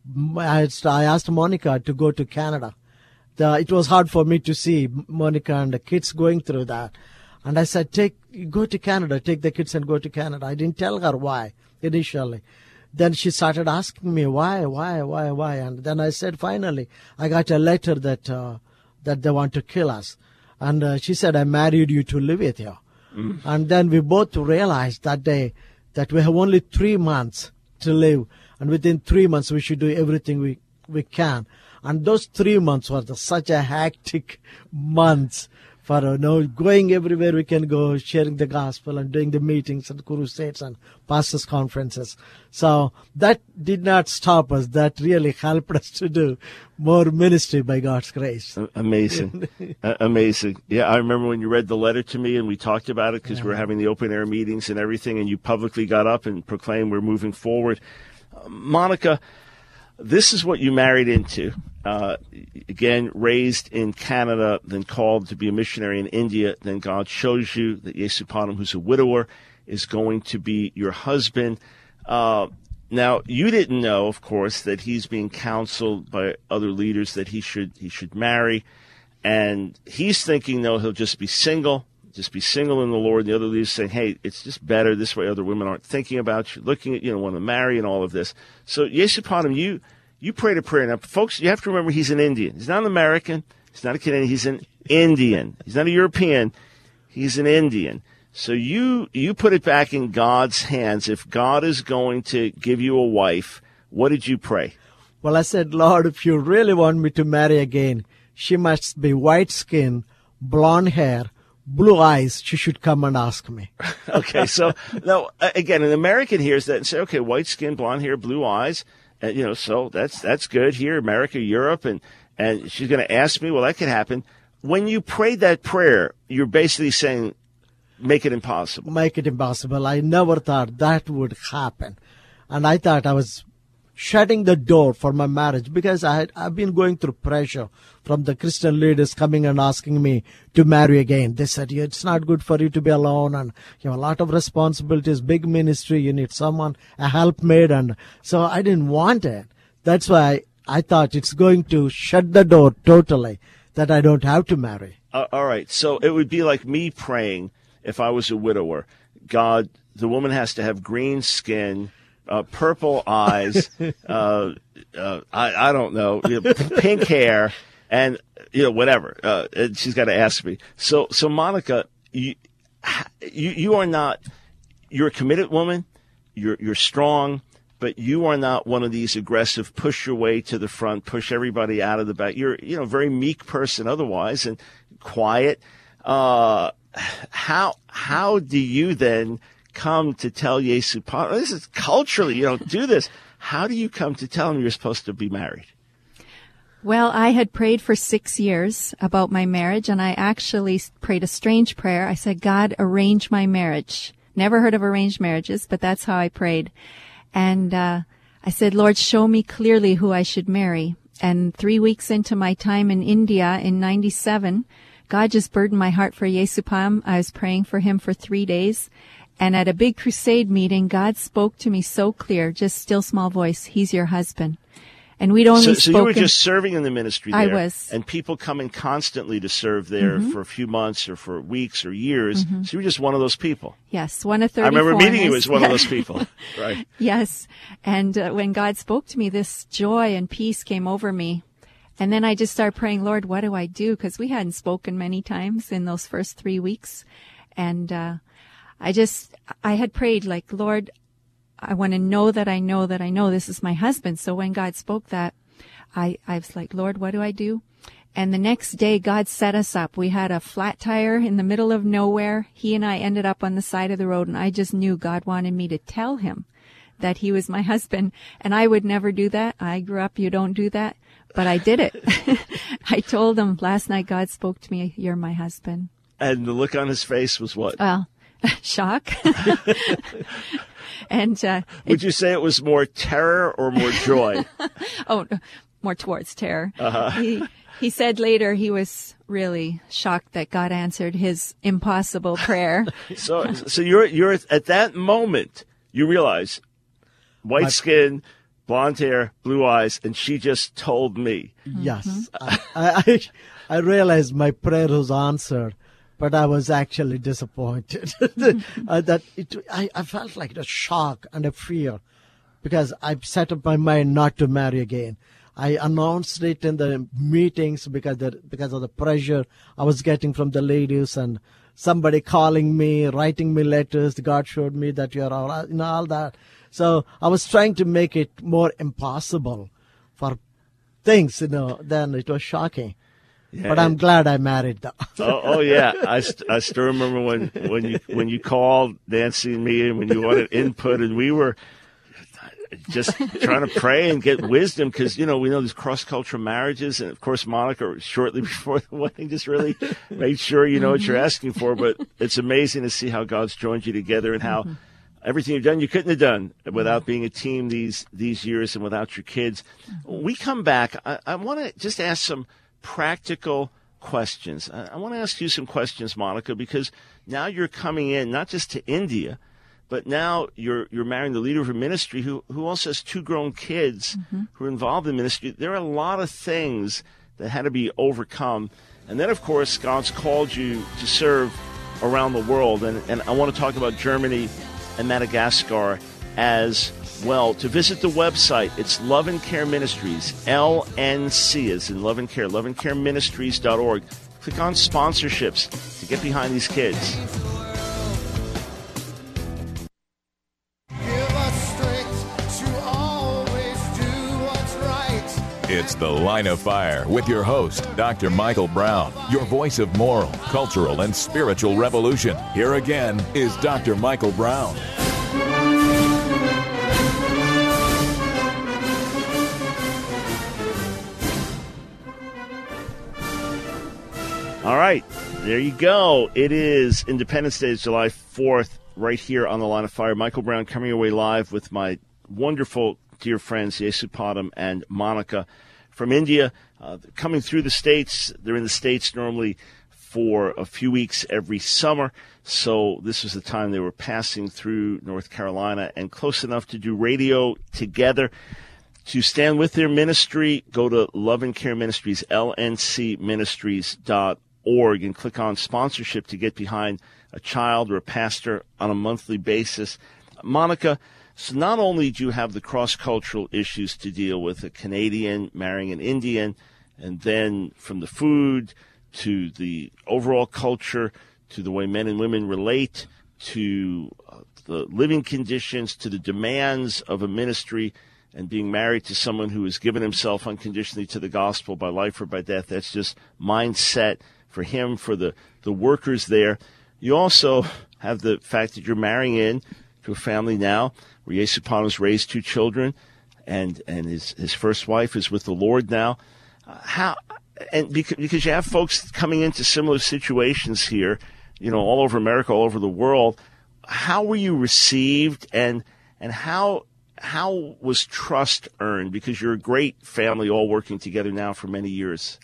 I asked, I asked Monica to go to Canada. The, it was hard for me to see Monica and the kids going through that. And I said, take, go to Canada, take the kids and go to Canada. I didn't tell her why initially. Then she started asking me why, why, why, why. And then I said, finally, I got a letter that uh, that they want to kill us. And uh, she said, I married you to live with you. Mm. And then we both realized that day that we have only three months to live. And within three months, we should do everything we, we can. And those three months were the, such a hectic months for uh, you know, going everywhere we can go, sharing the gospel and doing the meetings and crusades and pastors' conferences. So that did not stop us. That really helped us to do more ministry by God's grace. Amazing. uh, amazing. Yeah, I remember when you read the letter to me and we talked about it because yeah. we were having the open-air meetings and everything, and you publicly got up and proclaimed we're moving forward. Uh, Monica, this is what you married into. Uh, again, raised in Canada, then called to be a missionary in India. Then God shows you that Yesupanam, who's a widower, is going to be your husband. Uh, now, you didn't know, of course, that he's being counseled by other leaders that he should he should marry. And he's thinking, no, he'll just be single, just be single in the Lord. The other leaders saying, hey, it's just better. This way other women aren't thinking about you, looking at you, know, want to marry and all of this. So, Yesupanam, you... You prayed a prayer. Now, folks, you have to remember he's an Indian. He's not an American. He's not a Canadian. He's an Indian. He's not a European. He's an Indian. So you you put it back in God's hands. If God is going to give you a wife, what did you pray? Well, I said, Lord, if you really want me to marry again, she must be white skin, blonde hair, blue eyes. She should come and ask me. Okay, so now, again, an American hears that and say, okay, white skin, blonde hair, blue eyes. And, you know, so that's that's good here, America, Europe, and, and she's going to ask me, well, that could happen. When you prayed that prayer, you're basically saying, make it impossible. Make it impossible. I never thought that would happen. And I thought I was shutting the door for my marriage because I had, I've been going through pressure from the Christian leaders coming and asking me to marry again. They said, yeah, it's not good for you to be alone and you have a lot of responsibilities, big ministry, you need someone, a helpmate. And so I didn't want it. That's why I thought it's going to shut the door totally that I don't have to marry. Uh, all right. So it would be like me praying if I was a widower. God, the woman has to have green skin, Uh, purple eyes, uh, uh, I, I don't know, you know, pink hair, and you know whatever. Uh, and she's got to ask me. So, so Monica, you, you, you are not. You're a committed woman. You're you're strong, but you are not one of these aggressive push your way to the front, push everybody out of the back. You're you know a very meek person otherwise and quiet. Uh, how how do you then come to tell Yesupanam? This is culturally, you don't do this. How do you come to tell him you're supposed to be married? Well, I had prayed for six years about my marriage, and I actually prayed a strange prayer. I said, God, arrange my marriage. Never heard of arranged marriages, but that's how I prayed. And uh, I said, Lord, show me clearly who I should marry. And three weeks into my time in India in ninety-seven, God just burdened my heart for Yesupanam. I was praying for him for three days. And at a big crusade meeting, God spoke to me so clear, just still small voice, he's your husband. And we'd only so, spoken... So you were just serving in the ministry there. I was. And people coming constantly to serve there mm-hmm. for a few months or for weeks or years. Mm-hmm. So you were just one of those people. Yes, one of thirty I remember foreigners. meeting you as one of those people. Right. Yes. And uh, when God spoke to me, this joy and peace came over me. And then I just started praying, Lord, what do I do? Because we hadn't spoken many times in those first three weeks. And uh, I just, I had prayed like, Lord, I want to know that I know that I know this is my husband. So when God spoke that, I, I was like, Lord, what do I do? And the next day, God set us up. We had a flat tire in the middle of nowhere. He and I ended up on the side of the road, and I just knew God wanted me to tell him that he was my husband. And I would never do that. I grew up, you don't do that. But I did it. I told him last night, God spoke to me, you're my husband. And the look on his face was what? Well, shock. And uh, would it, you say it was more terror or more joy? Oh, more towards terror. Uh-huh. He he said later he was really shocked that God answered his impossible prayer. so so you're you're at that moment you realize white I, skin, blonde hair, blue eyes, and she just told me. Yes, mm-hmm. I, I I realized my prayer was answered. But I was actually disappointed uh, that it, I, I felt like a shock and a fear because I set up my mind not to marry again. I announced it in the meetings because the, because of the pressure I was getting from the ladies and somebody calling me, writing me letters. God showed me that you're all, you know, all that. So I was trying to make it more impossible for things, you know. Then it was shocking. Yeah, but I'm glad I married though. oh, oh yeah, I, st- I still remember when, when you when you called Nancy and me, and when you wanted input, and we were just trying to pray and get wisdom, because you know we know these cross cultural marriages, and of course Monica shortly before the wedding just really made sure you know what you're asking for. But it's amazing to see how God's joined you together, and how everything you've done you couldn't have done without being a team these these years and without your kids. When we come back, I, I want to just ask some practical questions. I, I want to ask you some questions, Monica, because now you're coming in not just to India, but now you're you're marrying the leader of a ministry who, who also has two grown kids mm-hmm. who are involved in ministry. There are a lot of things that had to be overcome. And then, of course, God's called you to serve around the world. And, and I want to talk about Germany and Madagascar as well. To visit the website, it's Love and Care Ministries, L N C as in Love and Care, love and care ministries dot org. Click on sponsorships to get behind these kids. Give us strength to always do what's right. It's The Line of Fire with your host, Doctor Michael Brown, your voice of moral, cultural, and spiritual revolution. Here again is Doctor Michael Brown. All right, there you go. It is Independence Day, it's July fourth, right here on The Line of Fire. Michael Brown coming away live with my wonderful dear friends, Yesupadam and Monica from India, uh, coming through the States. They're in the States normally for a few weeks every summer, so this was the time they were passing through North Carolina and close enough to do radio together. To stand with their ministry, go to Love and Care Ministries, L N C ministries dot org, and click on sponsorship to get behind a child or a pastor on a monthly basis. Monica, so not only do you have the cross-cultural issues to deal with, a Canadian marrying an Indian, and then from the food to the overall culture to the way men and women relate to uh, the living conditions to the demands of a ministry, and being married to someone who has given himself unconditionally to the gospel by life or by death. That's just mindset for him, for the, the workers there. You also have the fact that you're marrying in to a family now where Yesupadam has raised two children, and, and his, his first wife is with the Lord now. Uh, how and because, because you have folks coming into similar situations here, you know, all over America, all over the world, how were you received, and and how How was trust earned? Because you're a great family all working together now for many years.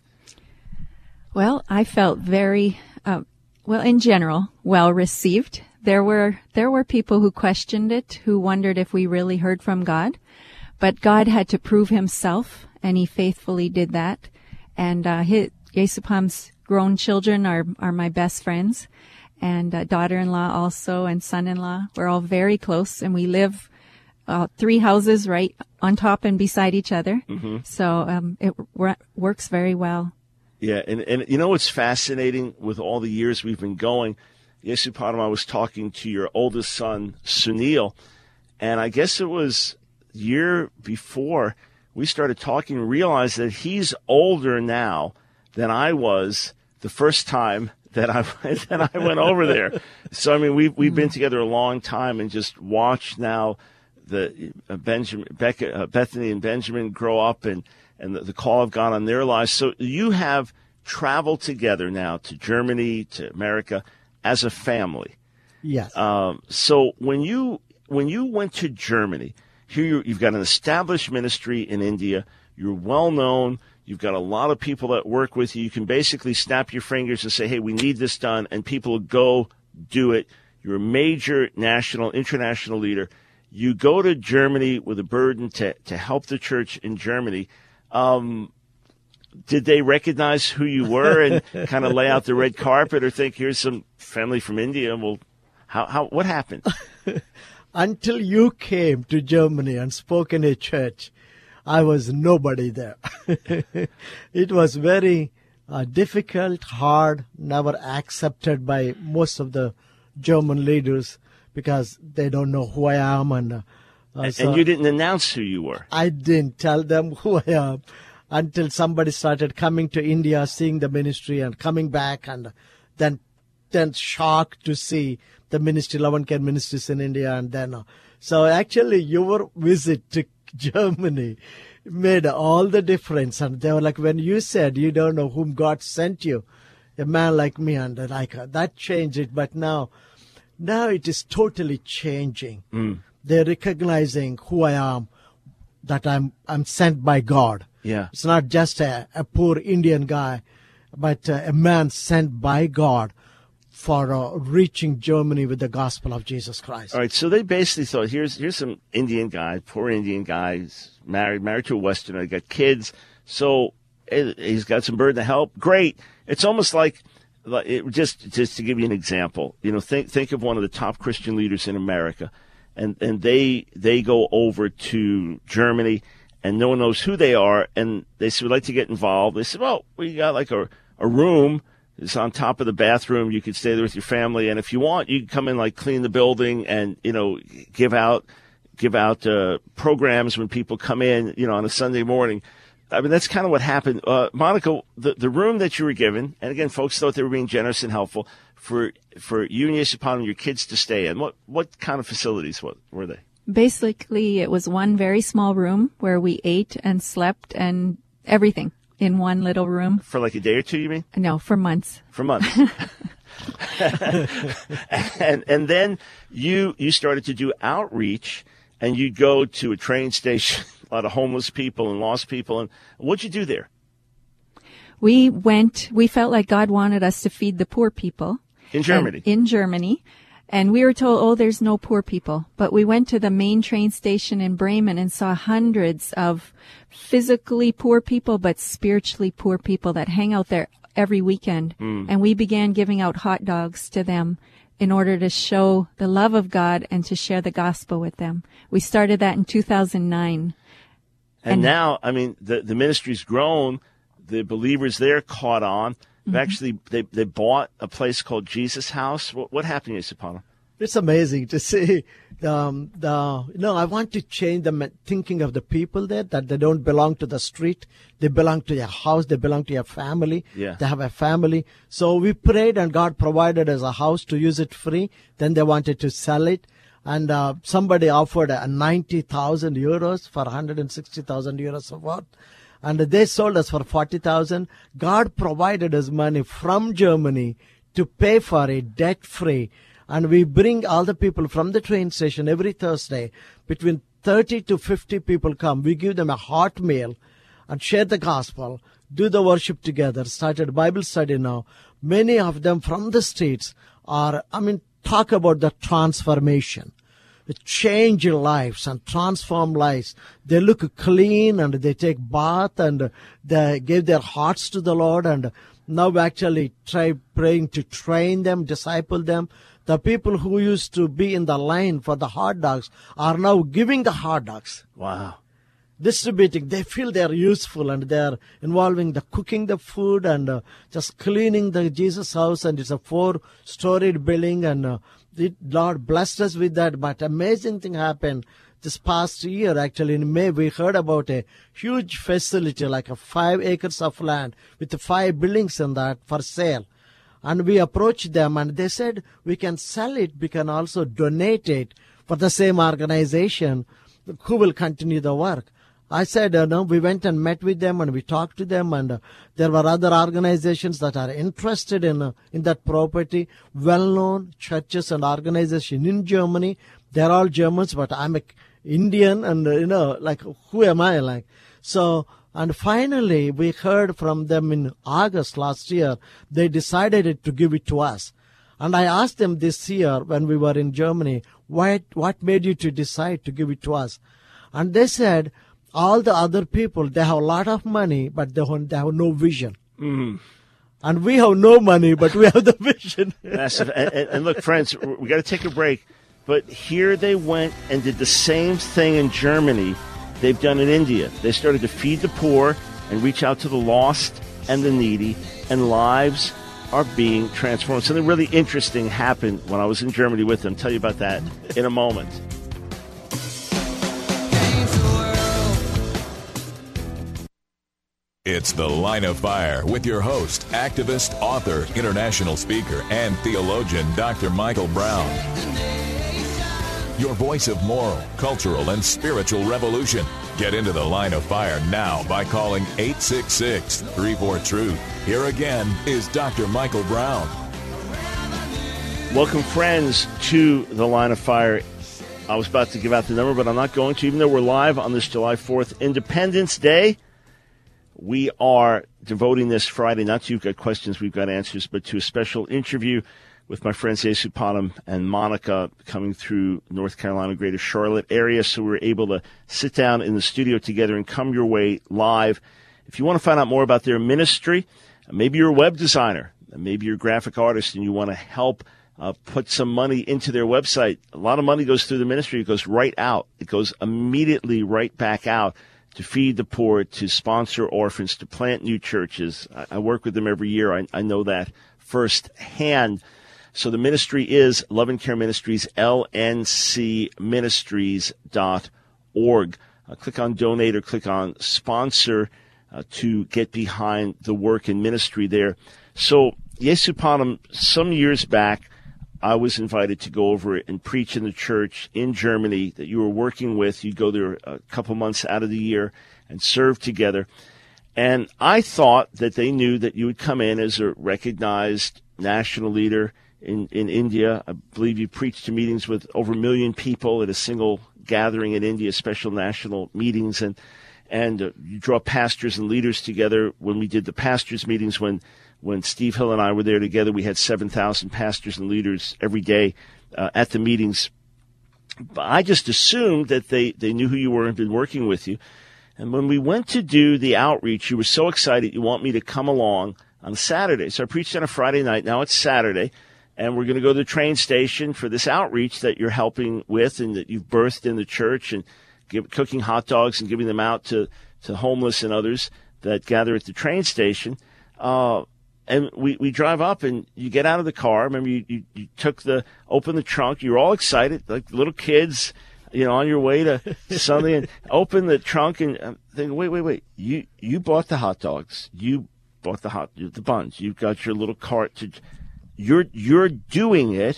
Well, I felt very, uh, well, in general, well received. There were, there were people who questioned it, who wondered if we really heard from God. But God had to prove himself, and he faithfully did that. And uh, his, Yesupadam's grown children are, are my best friends. And uh, daughter-in-law also, and son-in-law. We're all very close, and we live Uh, three houses right on top and beside each other. Mm-hmm. So um, it w- works very well. Yeah, and, and you know what's fascinating with all the years we've been going? Yesupadam, I was talking to your oldest son, Sunil, and I guess it was a year before we started talking and realized that he's older now than I was the first time that I that I went over there. So, I mean, we've, we've been together a long time and just watched now the uh, Benjamin, Becca, uh, Bethany and Benjamin grow up, and, and the, the call of God on their lives. So you have traveled together now to Germany, to America, as a family. Yes. Um, so when you when you went to Germany, here you, you've got an established ministry in India. You're well known. You've got a lot of people that work with you. You can basically snap your fingers and say, hey, we need this done, and people will go do it. You're a major national, international leader. You go to Germany with a burden to, to help the church in Germany. Um, did they recognize who you were and kind of lay out the red carpet, or think, here's some family from India? Well, how, how, what happened? Until you came to Germany and spoke in a church, I was nobody there. It was very uh, difficult, hard, never accepted by most of the German leaders, because they don't know who I am. And, uh, and, so and you didn't announce who you were. I didn't tell them who I am. until somebody started coming to India, seeing the ministry and coming back, and then then shocked to see the ministry, Love and Care Ministries in India. And then, uh, so actually your visit to Germany made all the difference. And they were like, when you said you don't know whom God sent you, a man like me, and like uh, that changed it. But now, now it is totally changing. Mm. They're recognizing who I am, that I'm I'm sent by God. Yeah. It's not just a, a poor Indian guy, but uh, a man sent by God for uh, reaching Germany with the gospel of Jesus Christ. All right, so they basically thought, here's here's some Indian guy, poor Indian guy, he's married, married to a Westerner, got kids, so it, he's got some burden to help. Great. It's almost like, like it, just just to give you an example, you know, think think of one of the top Christian leaders in America, and and they they go over to Germany, and no one knows who they are, and they said, we'd like to get involved. They said, well, we got like a a room. It's on top of the bathroom. You could stay there with your family, and if you want, you can come in, like clean the building, and you know, give out, give out uh, programs when people come in, you know, on a Sunday morning. I mean, that's kind of what happened. Uh, Monica, the the room that you were given, and again, folks thought they were being generous and helpful for for you and Yeshapon and your kids to stay in. What what kind of facilities what were they? Basically, it was one very small room where we ate and slept and everything in one little room. For like a day or two, you mean? No, for months. For months. and and then you you started to do outreach, and you'd go to a train station, a lot of homeless people and lost people. And what'd you do there? We went, we felt like God wanted us to feed the poor people. In Germany? And, in Germany. And we were told, oh, there's no poor people. But we went to the main train station in Bremen and saw hundreds of physically poor people, but spiritually poor people that hang out there every weekend. Mm. And we began giving out hot dogs to them in order to show the love of God and to share the gospel with them. We started that in two thousand nine. And, and now, I mean, the, the ministry's grown. The believers there caught on. Mm-hmm. Actually, they they bought a place called Jesus House. What, what happened, Yeshapon? It's amazing to see. Um, the you know, I want to change the thinking of the people there, that they don't belong to the street. They belong to your house. They belong to your family. Yeah. They have a family. So we prayed, and God provided us a house to use it free. Then they wanted to sell it. And uh, somebody offered uh, ninety thousand euros for one hundred sixty thousand euros of worth. And they sold us for forty thousand. God provided us money from Germany to pay for it debt-free. And we bring all the people from the train station every Thursday. Between thirty to fifty people come. We give them a hot meal and share the gospel, do the worship together, started Bible study now. Many of them from the streets are, I mean, talk about the transformation. Change lives and transform lives. They look clean and they take bath and they give their hearts to the Lord, and now we actually try praying to train them, disciple them. The people who used to be in the line for the hot dogs are now giving the hot dogs. Wow. Distributing. They feel they're useful, and they're involving the cooking the food and uh, just cleaning the Jesus house, and it's a four-storied building, and uh, the Lord blessed us with that. But amazing thing happened this past year. Actually, in May, we heard about a huge facility, like a five acres of land with five buildings in that for sale. And we approached them, and they said, we can sell it, we can also donate it for the same organization who will continue the work. I said, uh, no, we went and met with them, and we talked to them, and uh, there were other organizations that are interested in uh, in that property, well-known churches and organizations in Germany. They're all Germans, but I'm an Indian, and, uh, you know, like, who am I? Like, so, and finally, we heard from them in August last year. They decided to give it to us. And I asked them this year when we were in Germany, what, what made you to decide to give it to us? And they said, all the other people, they have a lot of money, but they have, they have no vision. Mm. And we have no money, but we have the vision. Massive. and, and, and look, friends, we got to take a break. But here they went and did the same thing in Germany they've done in India. They started to feed the poor and reach out to the lost and the needy, and lives are being transformed. Something really interesting happened when I was in Germany with them. I'll tell you about that in a moment. It's The Line of Fire with your host, activist, author, international speaker, and theologian, Doctor Michael Brown. Your voice of moral, cultural, and spiritual revolution. Get into The Line of Fire now by calling eight six six, three four, truth. Here again is Doctor Michael Brown. Welcome, friends, to The Line of Fire. I was about to give out the number, but I'm not going to, even though we're live on this July fourth, Independence Day. We are devoting this Friday, not to You've Got Questions, We've Got Answers, but to a special interview with my friends Yesu Panam and Monica coming through North Carolina, greater Charlotte area. So we were able to sit down in the studio together and come your way live. If you want to find out more about their ministry, maybe you're a web designer, maybe you're a graphic artist, and you want to help uh, put some money into their website. A lot of money goes through the ministry. It goes right out. It goes immediately right back out to feed the poor, to sponsor orphans, to plant new churches. I, I work with them every year. I, I know that firsthand. So the ministry is Love and Care Ministries, L N C ministries dot org. Uh, click on donate or click on sponsor uh, to get behind the work and ministry there. So, Yesu Panam, some years back, I was invited to go over and preach in the church in Germany that you were working with. You'd go there a couple months out of the year and serve together. And I thought that they knew that you would come in as a recognized national leader in, in India. I believe you preached to meetings with over a million people at a single gathering in India, special national meetings. And, and uh, you draw pastors and leaders together. When we did the pastors' meetings, when When Steve Hill and I were there together, we had seven thousand pastors and leaders every day uh, at the meetings. But I just assumed that they, they knew who you were and been working with you. And when we went to do the outreach, you were so excited you want me to come along on a Saturday. So I preached on a Friday night. Now it's Saturday, and we're going to go to the train station for this outreach that you're helping with and that you've birthed in the church, and give, cooking hot dogs and giving them out to, to homeless and others that gather at the train station. Uh, And we, we drive up, and you get out of the car. Remember, you, you, you took the, open the trunk. You were all excited, like little kids, you know, on your way to something, and open the trunk and I'm thinking, wait, wait, wait. You, you bought the hot dogs. You bought the hot, the buns. You've got your little cart to, you're, you're doing it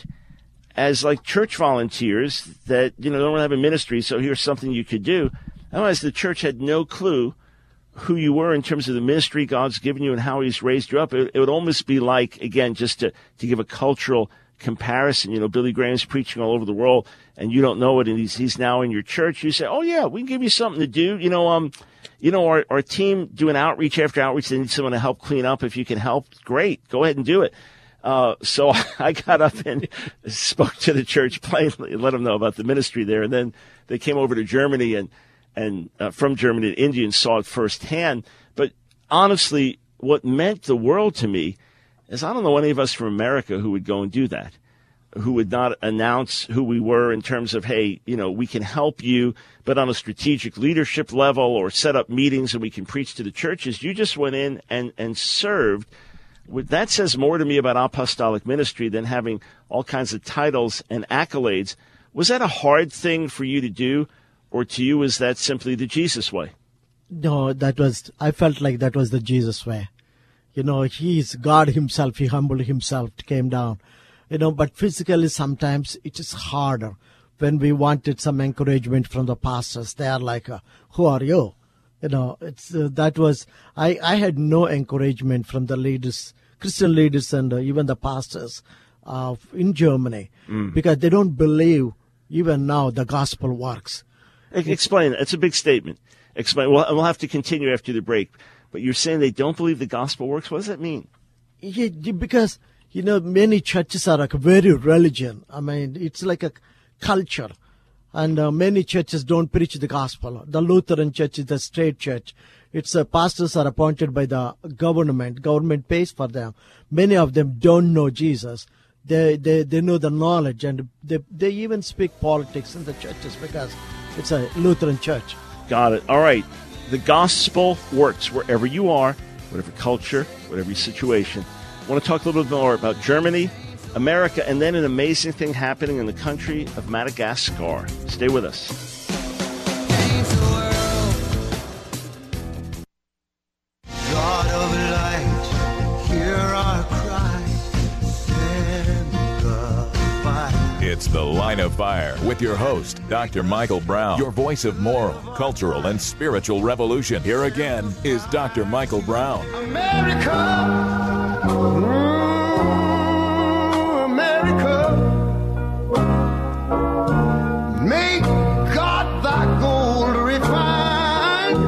as like church volunteers that, you know, don't have a ministry. So here's something you could do. Otherwise, the church had no clue who you were in terms of the ministry God's given you and how he's raised you up. It, it would almost be like, again, just to, to give a cultural comparison, you know, Billy Graham's preaching all over the world and you don't know it, and he's, he's now in your church. You say, oh yeah, we can give you something to do. You know, um, you know, our, our team doing outreach after outreach. They need someone to help clean up. If you can help, great. Go ahead and do it. Uh, so I got up and spoke to the church plainly and let them know about the ministry there. And then they came over to Germany and, and uh, from Germany to India and saw it firsthand. But honestly, what meant the world to me is I don't know any of us from America who would go and do that, who would not announce who we were in terms of, hey, you know, we can help you, but on a strategic leadership level, or set up meetings and we can preach to the churches. You just went in and, and served. That says more to me about apostolic ministry than having all kinds of titles and accolades. Was that a hard thing for you to do? Or to you, is that simply the Jesus way? No, that was, I felt like that was the Jesus way. You know, he is God himself. He humbled himself, came down. You know, but physically sometimes it is harder when we wanted some encouragement from the pastors. They are like, uh, who are you? You know, it's uh, that was, I, I had no encouragement from the leaders, Christian leaders and uh, even the pastors uh, in Germany, mm. because they don't believe even now the gospel works. Explain. It's a big statement. Explain. Well, we'll have to continue after the break. But you're saying they don't believe the gospel works? What does that mean? Yeah, because, you know, many churches are like a very religion. I mean, it's like a culture. And uh, many churches don't preach the gospel. The Lutheran church is the state church. It's uh, pastors are appointed by the government. Government pays for them. Many of them don't know Jesus. They they they know the knowledge, and they they even speak politics in the churches because it's a Lutheran church. Got it. All right. The gospel works wherever you are, whatever culture, whatever situation. I want to talk a little bit more about Germany, America, and then an amazing thing happening in the country of Madagascar. Stay with us. It's The Line of Fire with your host, Doctor Michael Brown, your voice of moral, cultural, and spiritual revolution. Here again is Doctor Michael Brown. America, mm, America, make God thy gold refined.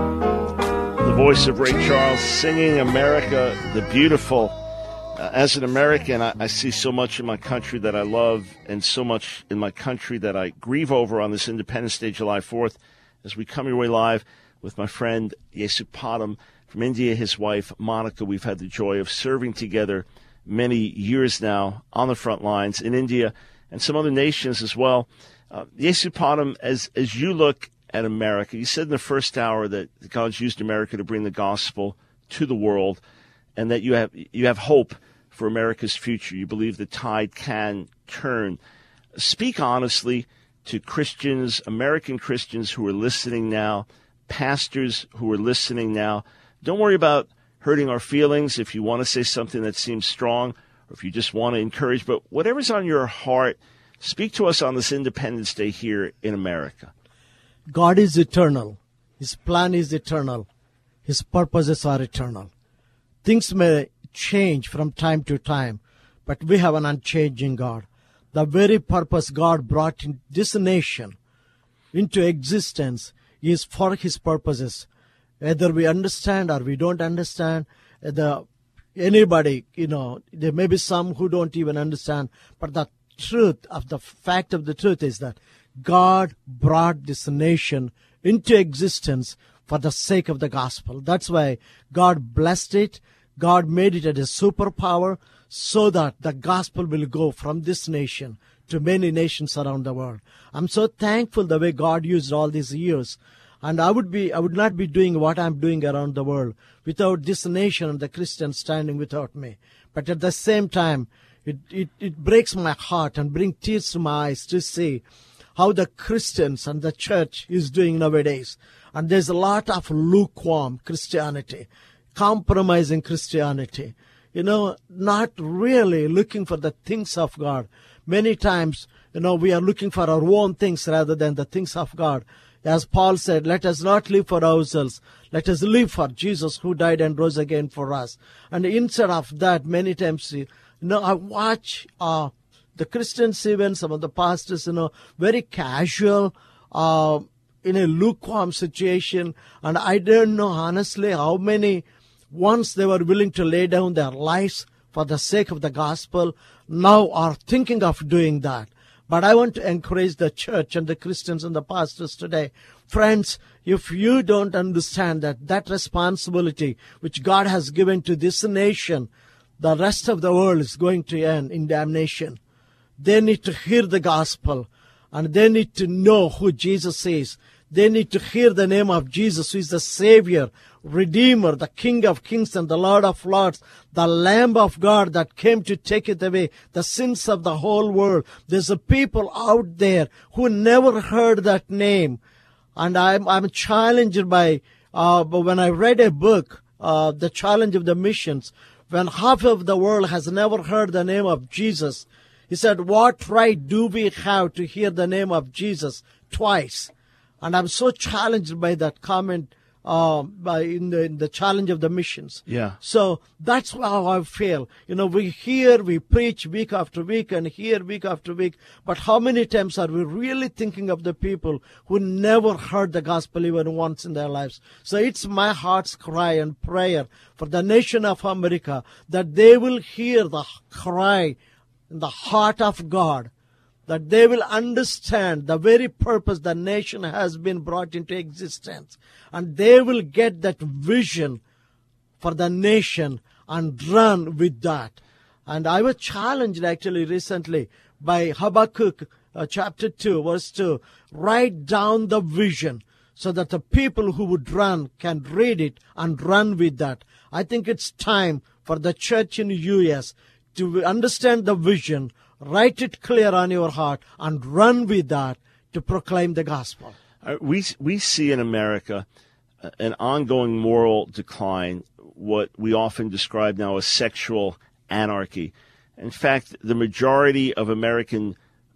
The voice of Ray Charles singing America the Beautiful. Uh, as an American, I, I see so much in my country that I love and so much in my country that I grieve over on this Independence Day, July fourth, as we come your way live with my friend Yesupadam from India, his wife Monica. We've had the joy of serving together many years now on the front lines in India and some other nations as well. Uh, Yesupadam, as, as you look at America, you said in the first hour that God's used America to bring the gospel to the world and that you have you have hope for America's future. You believe the tide can turn. Speak honestly to Christians, American Christians who are listening now, pastors who are listening now. Don't worry about hurting our feelings if you want to say something that seems strong or if you just want to encourage, but whatever's on your heart, speak to us on this Independence Day here in America. God is eternal. His plan is eternal. His purposes are eternal. Things may change from time to time, but we have an unchanging God. The very purpose God brought in this nation into existence is for His purposes. Whether we understand or we don't understand, the anybody, you know, there may be some who don't even understand, but the truth of the fact of the truth is that God brought this nation into existence for the sake of the gospel. That's why God blessed it. God made it as a superpower so that the gospel will go from this nation to many nations around the world. I'm so thankful the way God used all these years. And I would be, I would not be doing what I'm doing around the world without this nation and the Christians standing without me. But at the same time, it, it, it breaks my heart and brings tears to my eyes to see how the Christians and the church is doing nowadays. And there's a lot of lukewarm Christianity, compromising Christianity, you know, not really looking for the things of God. Many times, you know, we are looking for our own things rather than the things of God. As Paul said, let us not live for ourselves. Let us live for Jesus who died and rose again for us. And instead of that, many times, you know, I watch uh, the Christians, even some of the pastors, you know, very casual, uh, in a lukewarm situation. And I don't know, honestly, how many once they were willing to lay down their lives for the sake of the gospel, now are thinking of doing that. But I want to encourage the church and the Christians and the pastors today. Friends, if you don't understand that that responsibility which God has given to this nation, the rest of the world is going to end in damnation. They need to hear the gospel, and they need to know who Jesus is. They need to hear the name of Jesus, who is the Savior, Redeemer, the King of Kings and the Lord of Lords, the Lamb of God that came to take it away, the sins of the whole world. There's a people out there who never heard that name. And I'm, I'm challenged by, uh, when I read a book, uh, The Challenge of the Missions, when half of the world has never heard the name of Jesus, he said, what right do we have to hear the name of Jesus twice? And I'm so challenged by that comment uh, by in the in the challenge of the missions. Yeah. So that's how I feel. You know, we hear, we preach week after week and hear week after week. But how many times are we really thinking of the people who never heard the gospel even once in their lives? So it's my heart's cry and prayer for the nation of America that they will hear the cry in the heart of God, that they will understand the very purpose the nation has been brought into existence. And they will get that vision for the nation and run with that. And I was challenged actually recently by Habakkuk uh, chapter two, verse two. Write down the vision so that the people who would run can read it and run with that. I think it's time for the church in the U S to understand the vision, write it clear on your heart, and run with that to proclaim the gospel. Uh, we we see in America uh, an ongoing moral decline, what we often describe now as sexual anarchy. In fact, the majority of American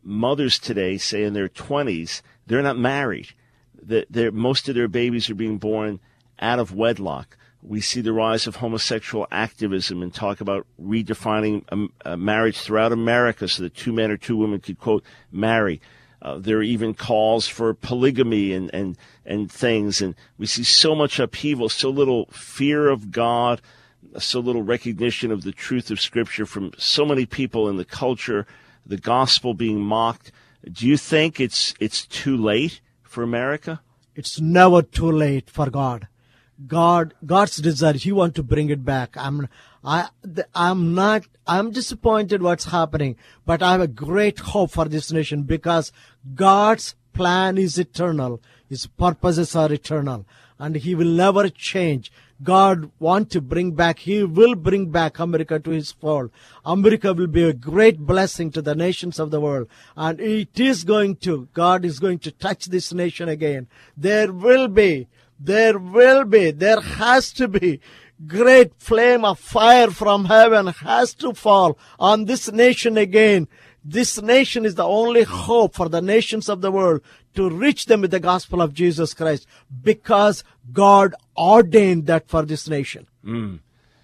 mothers today, say in their twenties, they're not married. That they're, most of their babies are being born out of wedlock. We see the rise of homosexual activism and talk about redefining a, a marriage throughout America so that two men or two women could, quote, marry. Uh, there are even calls for polygamy and, and, and things. And we see so much upheaval, so little fear of God, so little recognition of the truth of Scripture from so many people in the culture, the gospel being mocked. Do you think it's it's too late for America? It's never too late for God. God, God's desire, He wants to bring it back. I'm, I, I'm not, I'm disappointed what's happening, but I have a great hope for this nation because God's plan is eternal. His purposes are eternal, and He will never change. God wants to bring back, He will bring back America to His fold. America will be a great blessing to the nations of the world. And it is going to, God is going to touch this nation again. There will be, there will be, there has to be great flame of fire from heaven has to fall on this nation again. This nation is the only hope for the nations of the world to reach them with the gospel of Jesus Christ because God ordained that for this nation. Mm.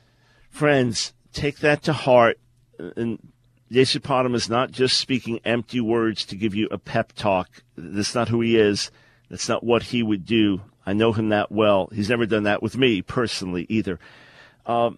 Friends, take that to heart. And Yeshua is not just speaking empty words to give you a pep talk. That's not who he is. That's not what he would do. I know him that well. He's never done that with me personally either. Uh,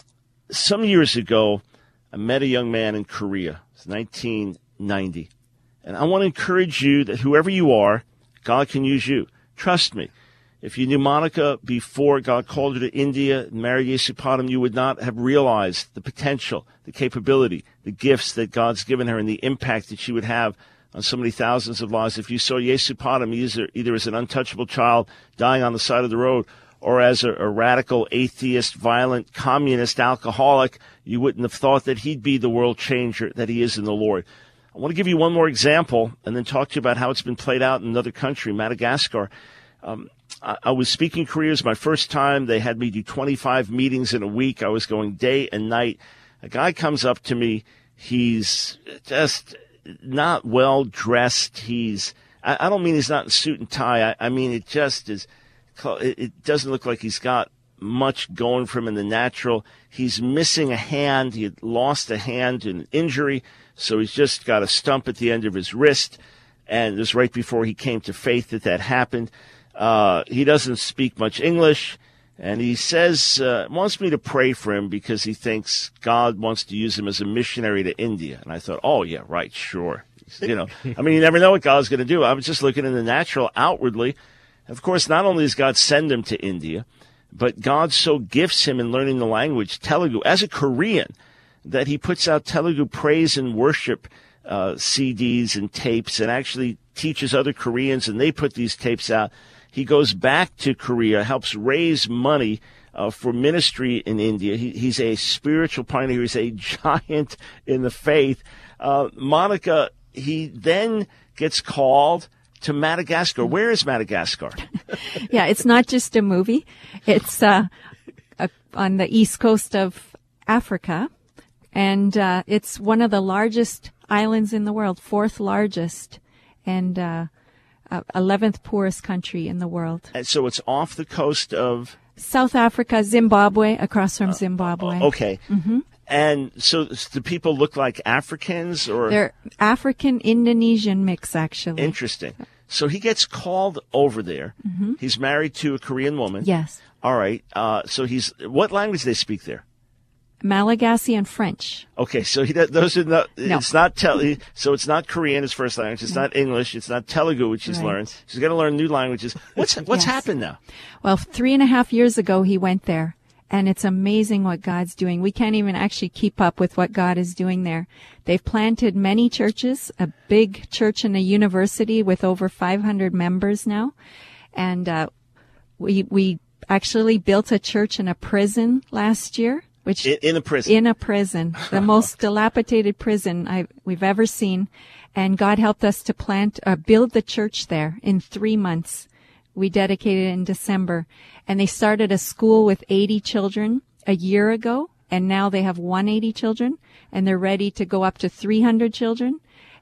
some years ago, I met a young man in Korea. It's nineteen ninety. And I want to encourage you that whoever you are, God can use you. Trust me. If you knew Monica before God called her to India and married Yesupadam, you would not have realized the potential, the capability, the gifts that God's given her and the impact that she would have on so many thousands of lives. If you saw Yesupadam either, either as an untouchable child dying on the side of the road or as a, a radical, atheist, violent, communist, alcoholic, you wouldn't have thought that he'd be the world changer that he is in the Lord. I want to give you one more example and then talk to you about how it's been played out in another country, Madagascar. Um, I, I was speaking Korea. It was my first time. They had me do twenty-five meetings in a week. I was going day and night. A guy comes up to me. He's just not well dressed. He's, I, I don't mean he's not in suit and tie. I, I mean, it just is, it, it doesn't look like he's got much going for him in the natural. He's missing a hand. He had lost a hand in an injury. So he's just got a stump at the end of his wrist. And it was right before he came to faith that that happened. Uh, he doesn't speak much English. And he says, uh, wants me to pray for him because he thinks God wants to use him as a missionary to India. And I thought, oh, yeah, right, sure. You know, I mean, you never know what God's going to do. I was just looking in the natural outwardly. Of course, not only does God send him to India, but God so gifts him in learning the language, Telugu, as a Korean, that he puts out Telugu praise and worship uh, C Ds and tapes and actually teaches other Koreans, and they put these tapes out. He goes back to Korea, helps raise money uh, for ministry in India. He, he's a spiritual pioneer. He's a giant in the faith. Uh, Monica, he then gets called to Madagascar. Where is Madagascar? Yeah, it's not just a movie. It's uh, a, on the east coast of Africa. And uh, it's one of the largest islands in the world, fourth largest, and uh, uh, eleventh poorest country in the world. And so it's off the coast of South Africa, Zimbabwe, across from Zimbabwe. Uh, okay. Mm-hmm. And so do people look like Africans or? They're African-Indonesian mix, actually. Interesting. So he gets called over there. Mm-hmm. He's married to a Korean woman. Yes. All right. Uh, so he's, what language do they speak there? Malagasy and French. Okay, so he those are not. No. It's not tel- So it's not Korean, his first language. It's no. not English. It's not Telugu, which he's right. learned. He's got to learn new languages. What's what's yes. happened now? Well, three and a half years ago he went there, and it's amazing what God's doing. We can't even actually keep up with what God is doing there. They've planted many churches, a big church and a university with over five hundred members now, and uh, we we actually built a church in a prison last year. Which in, in a prison, in a prison, the most dilapidated prison I, we've ever seen, and God helped us to plant, uh, build the church there in three months. We dedicated it in December, and they started a school with eighty children a year ago, and now they have one hundred eighty children, and they're ready to go up to three hundred children.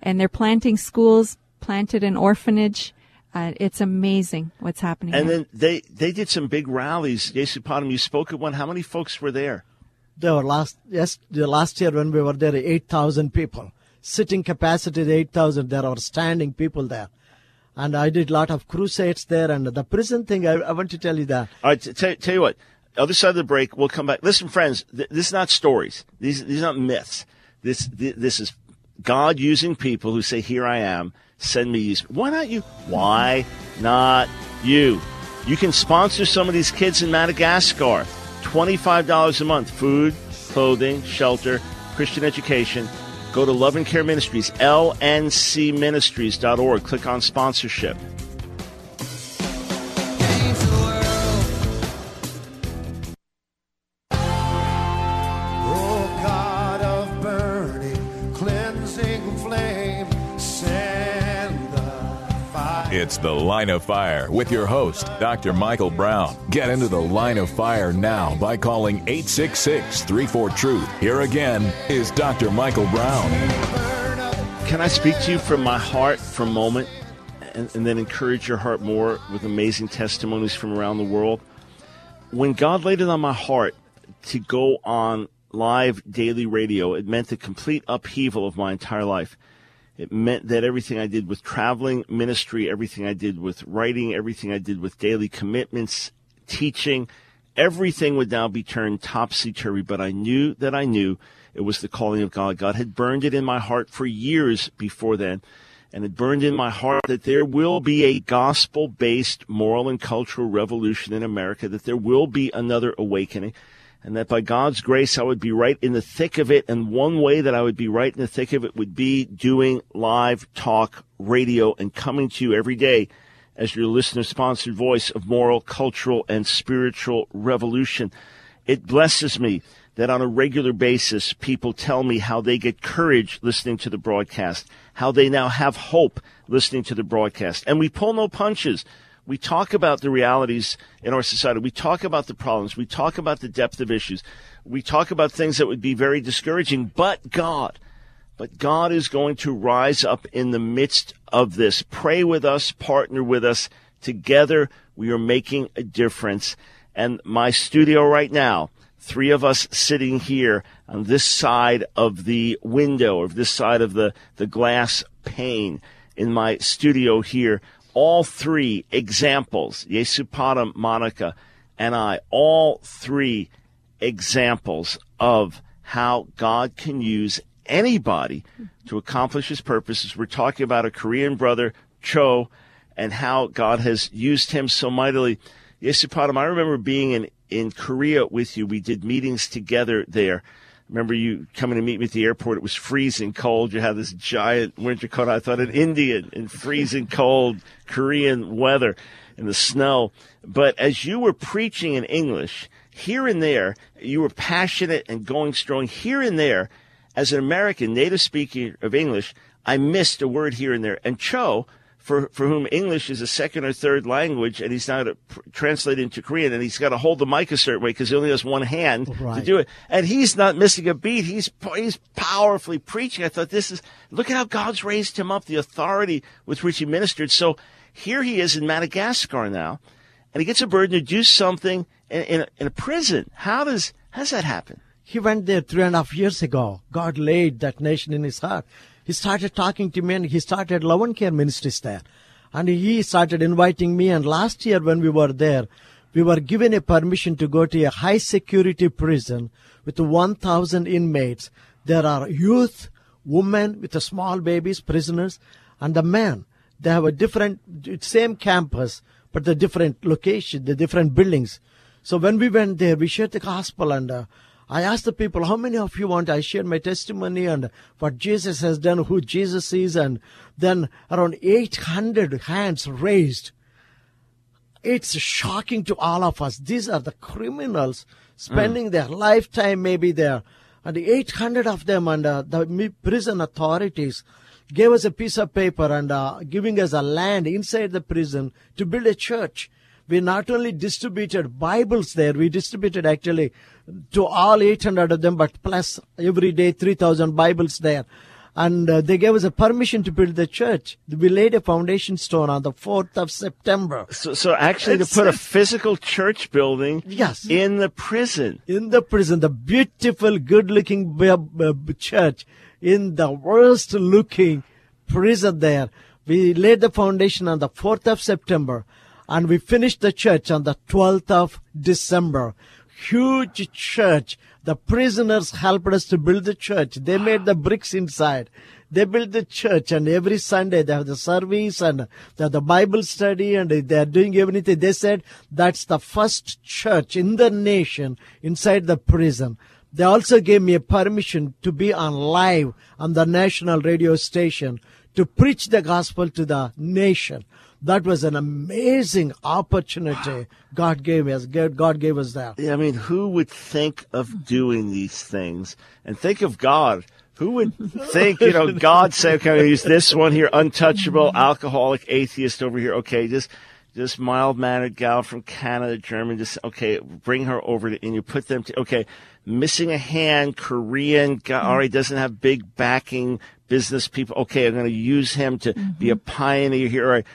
And they're planting schools, planted an orphanage. Uh, it's amazing what's happening. And there. then they, they did some big rallies. Yesupadam, you spoke at one. How many folks were there? There were last yes, the last year when we were there, eight thousand people. Sitting capacity is eight thousand. There are standing people there. And I did a lot of crusades there. And the prison thing, I, I want to tell you that. All right, t- t- tell you what. Other side of the break, we'll come back. Listen, friends, th- this is not stories. These these are not myths. This th- this is God using people who say, "Here I am. Send me these." Why not you? Why not you? You can sponsor some of these kids in Madagascar. twenty-five dollars a month. Food, clothing, shelter, Christian education. Go to Love and Care Ministries, L N C ministries dot org. Click on sponsorship. Oh, God of burning, cleansing flame, send the fire. It's The Line of Fire with your host, Doctor Michael Brown. Get into the Line of Fire now by calling eight six six, three four, truth. Here again is Doctor Michael Brown. Can I speak to you from my heart for a moment and, and then encourage your heart more with amazing testimonies from around the world? When God laid it on my heart to go on live daily radio, it meant the complete upheaval of my entire life. It meant that everything I did with traveling ministry, everything I did with writing, everything I did with daily commitments, teaching, everything would now be turned topsy-turvy. But I knew that I knew it was the calling of God. God had burned it in my heart for years before then, and it burned in my heart that there will be a gospel-based moral and cultural revolution in America, that there will be another awakening, and that by God's grace I would be right in the thick of it. And one way that I would be right in the thick of it would be doing live talk radio and coming to you every day as your listener-sponsored voice of moral, cultural, and spiritual revolution. It blesses me that on a regular basis, people tell me how they get courage listening to the broadcast, how they now have hope listening to the broadcast. And we pull no punches. We talk about the realities in our society. We talk about the problems. We talk about the depth of issues. We talk about things that would be very discouraging. But God, but God is going to rise up in the midst of this. Pray with us, partner with us. Together, we are making a difference. And my studio right now, three of us sitting here on this side of the window, or this side of the, the glass pane in my studio here, all three examples, Yesupadam, Monica, and I, all three examples of how God can use anybody to accomplish his purposes. We're talking about a Korean brother, Cho, and how God has used him so mightily. Yesupadam, I remember being in in Korea with you. We did meetings together there. Remember you coming to meet me at the airport. It was freezing cold. You had this giant winter coat. I thought an Indian in freezing cold Korean weather in the snow. But as you were preaching in English, here and there, you were passionate and going strong. Here and there, as an American native speaker of English, I missed a word here and there. And Cho, for for whom English is a second or third language, and he's now to pr- translate into Korean, and he's got to hold the mic a certain way because he only has one hand right. to do it. And he's not missing a beat. He's he's powerfully preaching. I thought, this is, look at how God's raised him up, the authority with which he ministered. So here he is in Madagascar now, and he gets a burden to do something in, in, a, in a prison. How does, how does that happen? He went there three and a half years ago. God laid that nation in his heart. He started talking to me, and he started Love and Care Ministries there. And he started inviting me. And last year when we were there, we were given a permission to go to a high-security prison with one thousand inmates. There are youth, women with the small babies, prisoners, and the men. They have a different, same campus, but the different location, the different buildings. So when we went there, we shared the gospel, and uh, I asked the people, how many of you want? I shared my testimony and what Jesus has done, who Jesus is, and then around eight hundred hands raised. It's shocking to all of us. These are the criminals spending mm. their lifetime maybe there. And eight hundred of them, and uh, the prison authorities gave us a piece of paper and uh, giving us a land inside the prison to build a church. We not only distributed Bibles there, we distributed actually to all eight hundred of them, but plus every day three thousand Bibles there. And uh, they gave us a permission to build the church. We laid a foundation stone on the fourth of September. So, so actually It's- to put a physical church building Yes. in the prison. In the prison, the beautiful, good-looking b- b- church in the worst-looking prison there. We laid the foundation on the fourth of September, and we finished the church on the twelfth of December. Huge church. The prisoners helped us to build the church. They made the bricks inside. They built the church, and every Sunday they have the service and they have the Bible study, and they are doing everything. They said that's the first church in the nation inside the prison. They also gave me a permission to be on live on the national radio station to preach the gospel to the nation. That was an amazing opportunity God gave us. God gave us that. I mean, who would think of doing these things? And think of God. Who would think, you know, God say, okay, I'm going to use this one here, untouchable, alcoholic, atheist over here. Okay, just this mild-mannered gal from Canada, German, just, okay, bring her over to, and you put them to, okay, missing a hand, Korean guy, all right, doesn't have big backing business people. Okay, I'm going to use him to be a pioneer here. All right.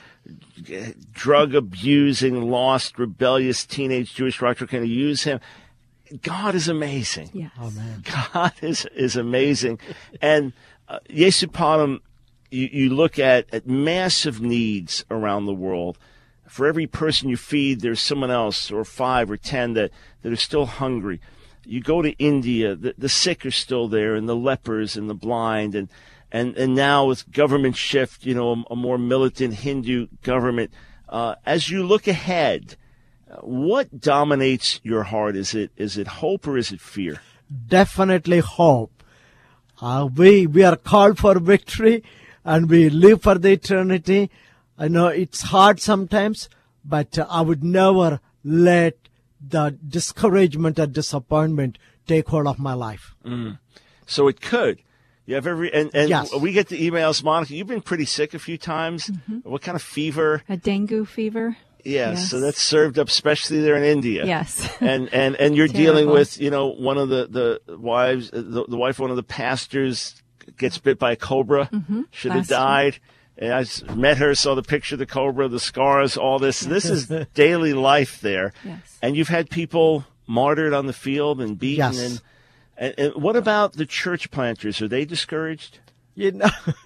Drug abusing, lost, rebellious teenage Jewish rocker, can you use him? God is amazing. Yes. Amen. God is is amazing. And uh, Yesu Padam, you, you look at, at massive needs around the world. For every person you feed, there's someone else, or five or ten, that, that are still hungry. You go to India, the, the sick are still there, and the lepers and the blind, and And and now with government shift, you know, a, a more militant Hindu government. Uh, as you look ahead, uh, what dominates your heart? Is it is it hope or is it fear? Definitely hope. Uh, we we are called for victory, and we live for the eternity. I know it's hard sometimes, but uh, I would never let the discouragement or disappointment take hold of my life. Mm. So it could. You have every, and, and Yes. we get the emails, Monica, you've been pretty sick a few times. Mm-hmm. What kind of fever? A dengue fever. Yeah, Yes. so that's served up, especially there in India. Yes. And, and, and you're dealing Terrible. with, you know, one of the, the wives, the, the wife of one of the pastors gets bit by a cobra. Mm-hmm. Should have Last died. And I s- met her, saw the picture of the cobra, the scars, all this. This is daily life there. Yes. And you've had people martyred on the field and beaten. Yes. And, and, and what about the church planters? Are they discouraged? In,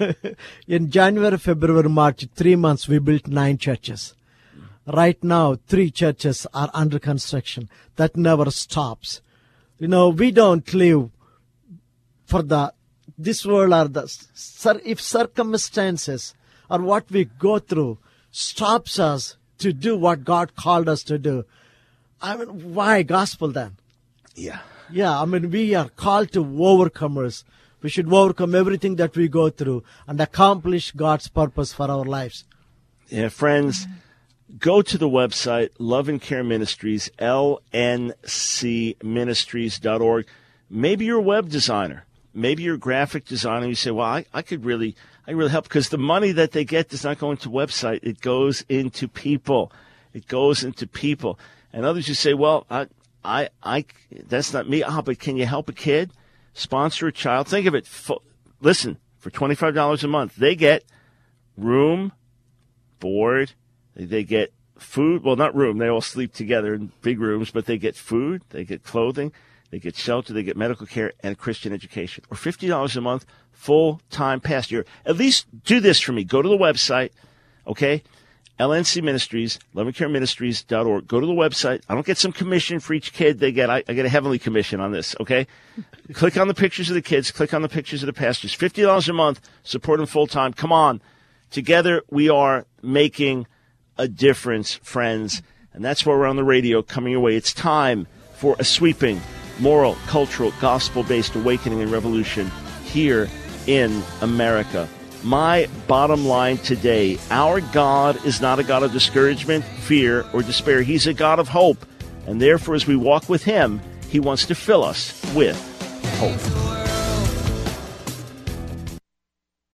in January, February, March, three months, we built nine churches. Right now, three churches are under construction. That never stops. You know, we don't live for the this world or the sir, if circumstances or what we go through stops us to do what God called us to do. I mean, why gospel then? Yeah. Yeah, I mean, we are called to overcomers. We should overcome everything that we go through and accomplish God's purpose for our lives. Yeah, friends, go to the website, Love and Care Ministries, L N C ministries dot org. Maybe you're a web designer. Maybe you're a graphic designer. You say, well, I, I could really, I really help, because the money that they get does not go into website. It goes into people. It goes into people. And others you say, well, I, I, I, that's not me. Ah, but can you help a kid? Sponsor a child? Think of it. F- Listen, for twenty-five dollars a month, they get room, board, they, they get food. Well, not room. They all sleep together in big rooms, but they get food, they get clothing, they get shelter, they get medical care, and Christian education. Or fifty dollars a month, full-time pastor. At least do this for me. Go to the website, okay? L N C Ministries, Love and Care Ministries dot org. Go to the website. I don't get some commission for each kid they get. I, I get a heavenly commission on this, okay? Click on the pictures of the kids. Click on the pictures of the pastors. fifty dollars a month. Support them full-time. Come on. Together we are making a difference, friends. And that's why we're on the radio coming your way. It's time for a sweeping, moral, cultural, gospel-based awakening and revolution here in America. My bottom line today, our God is not a God of discouragement, fear, or despair. He's a God of hope. And therefore, as we walk with him, he wants to fill us with hope.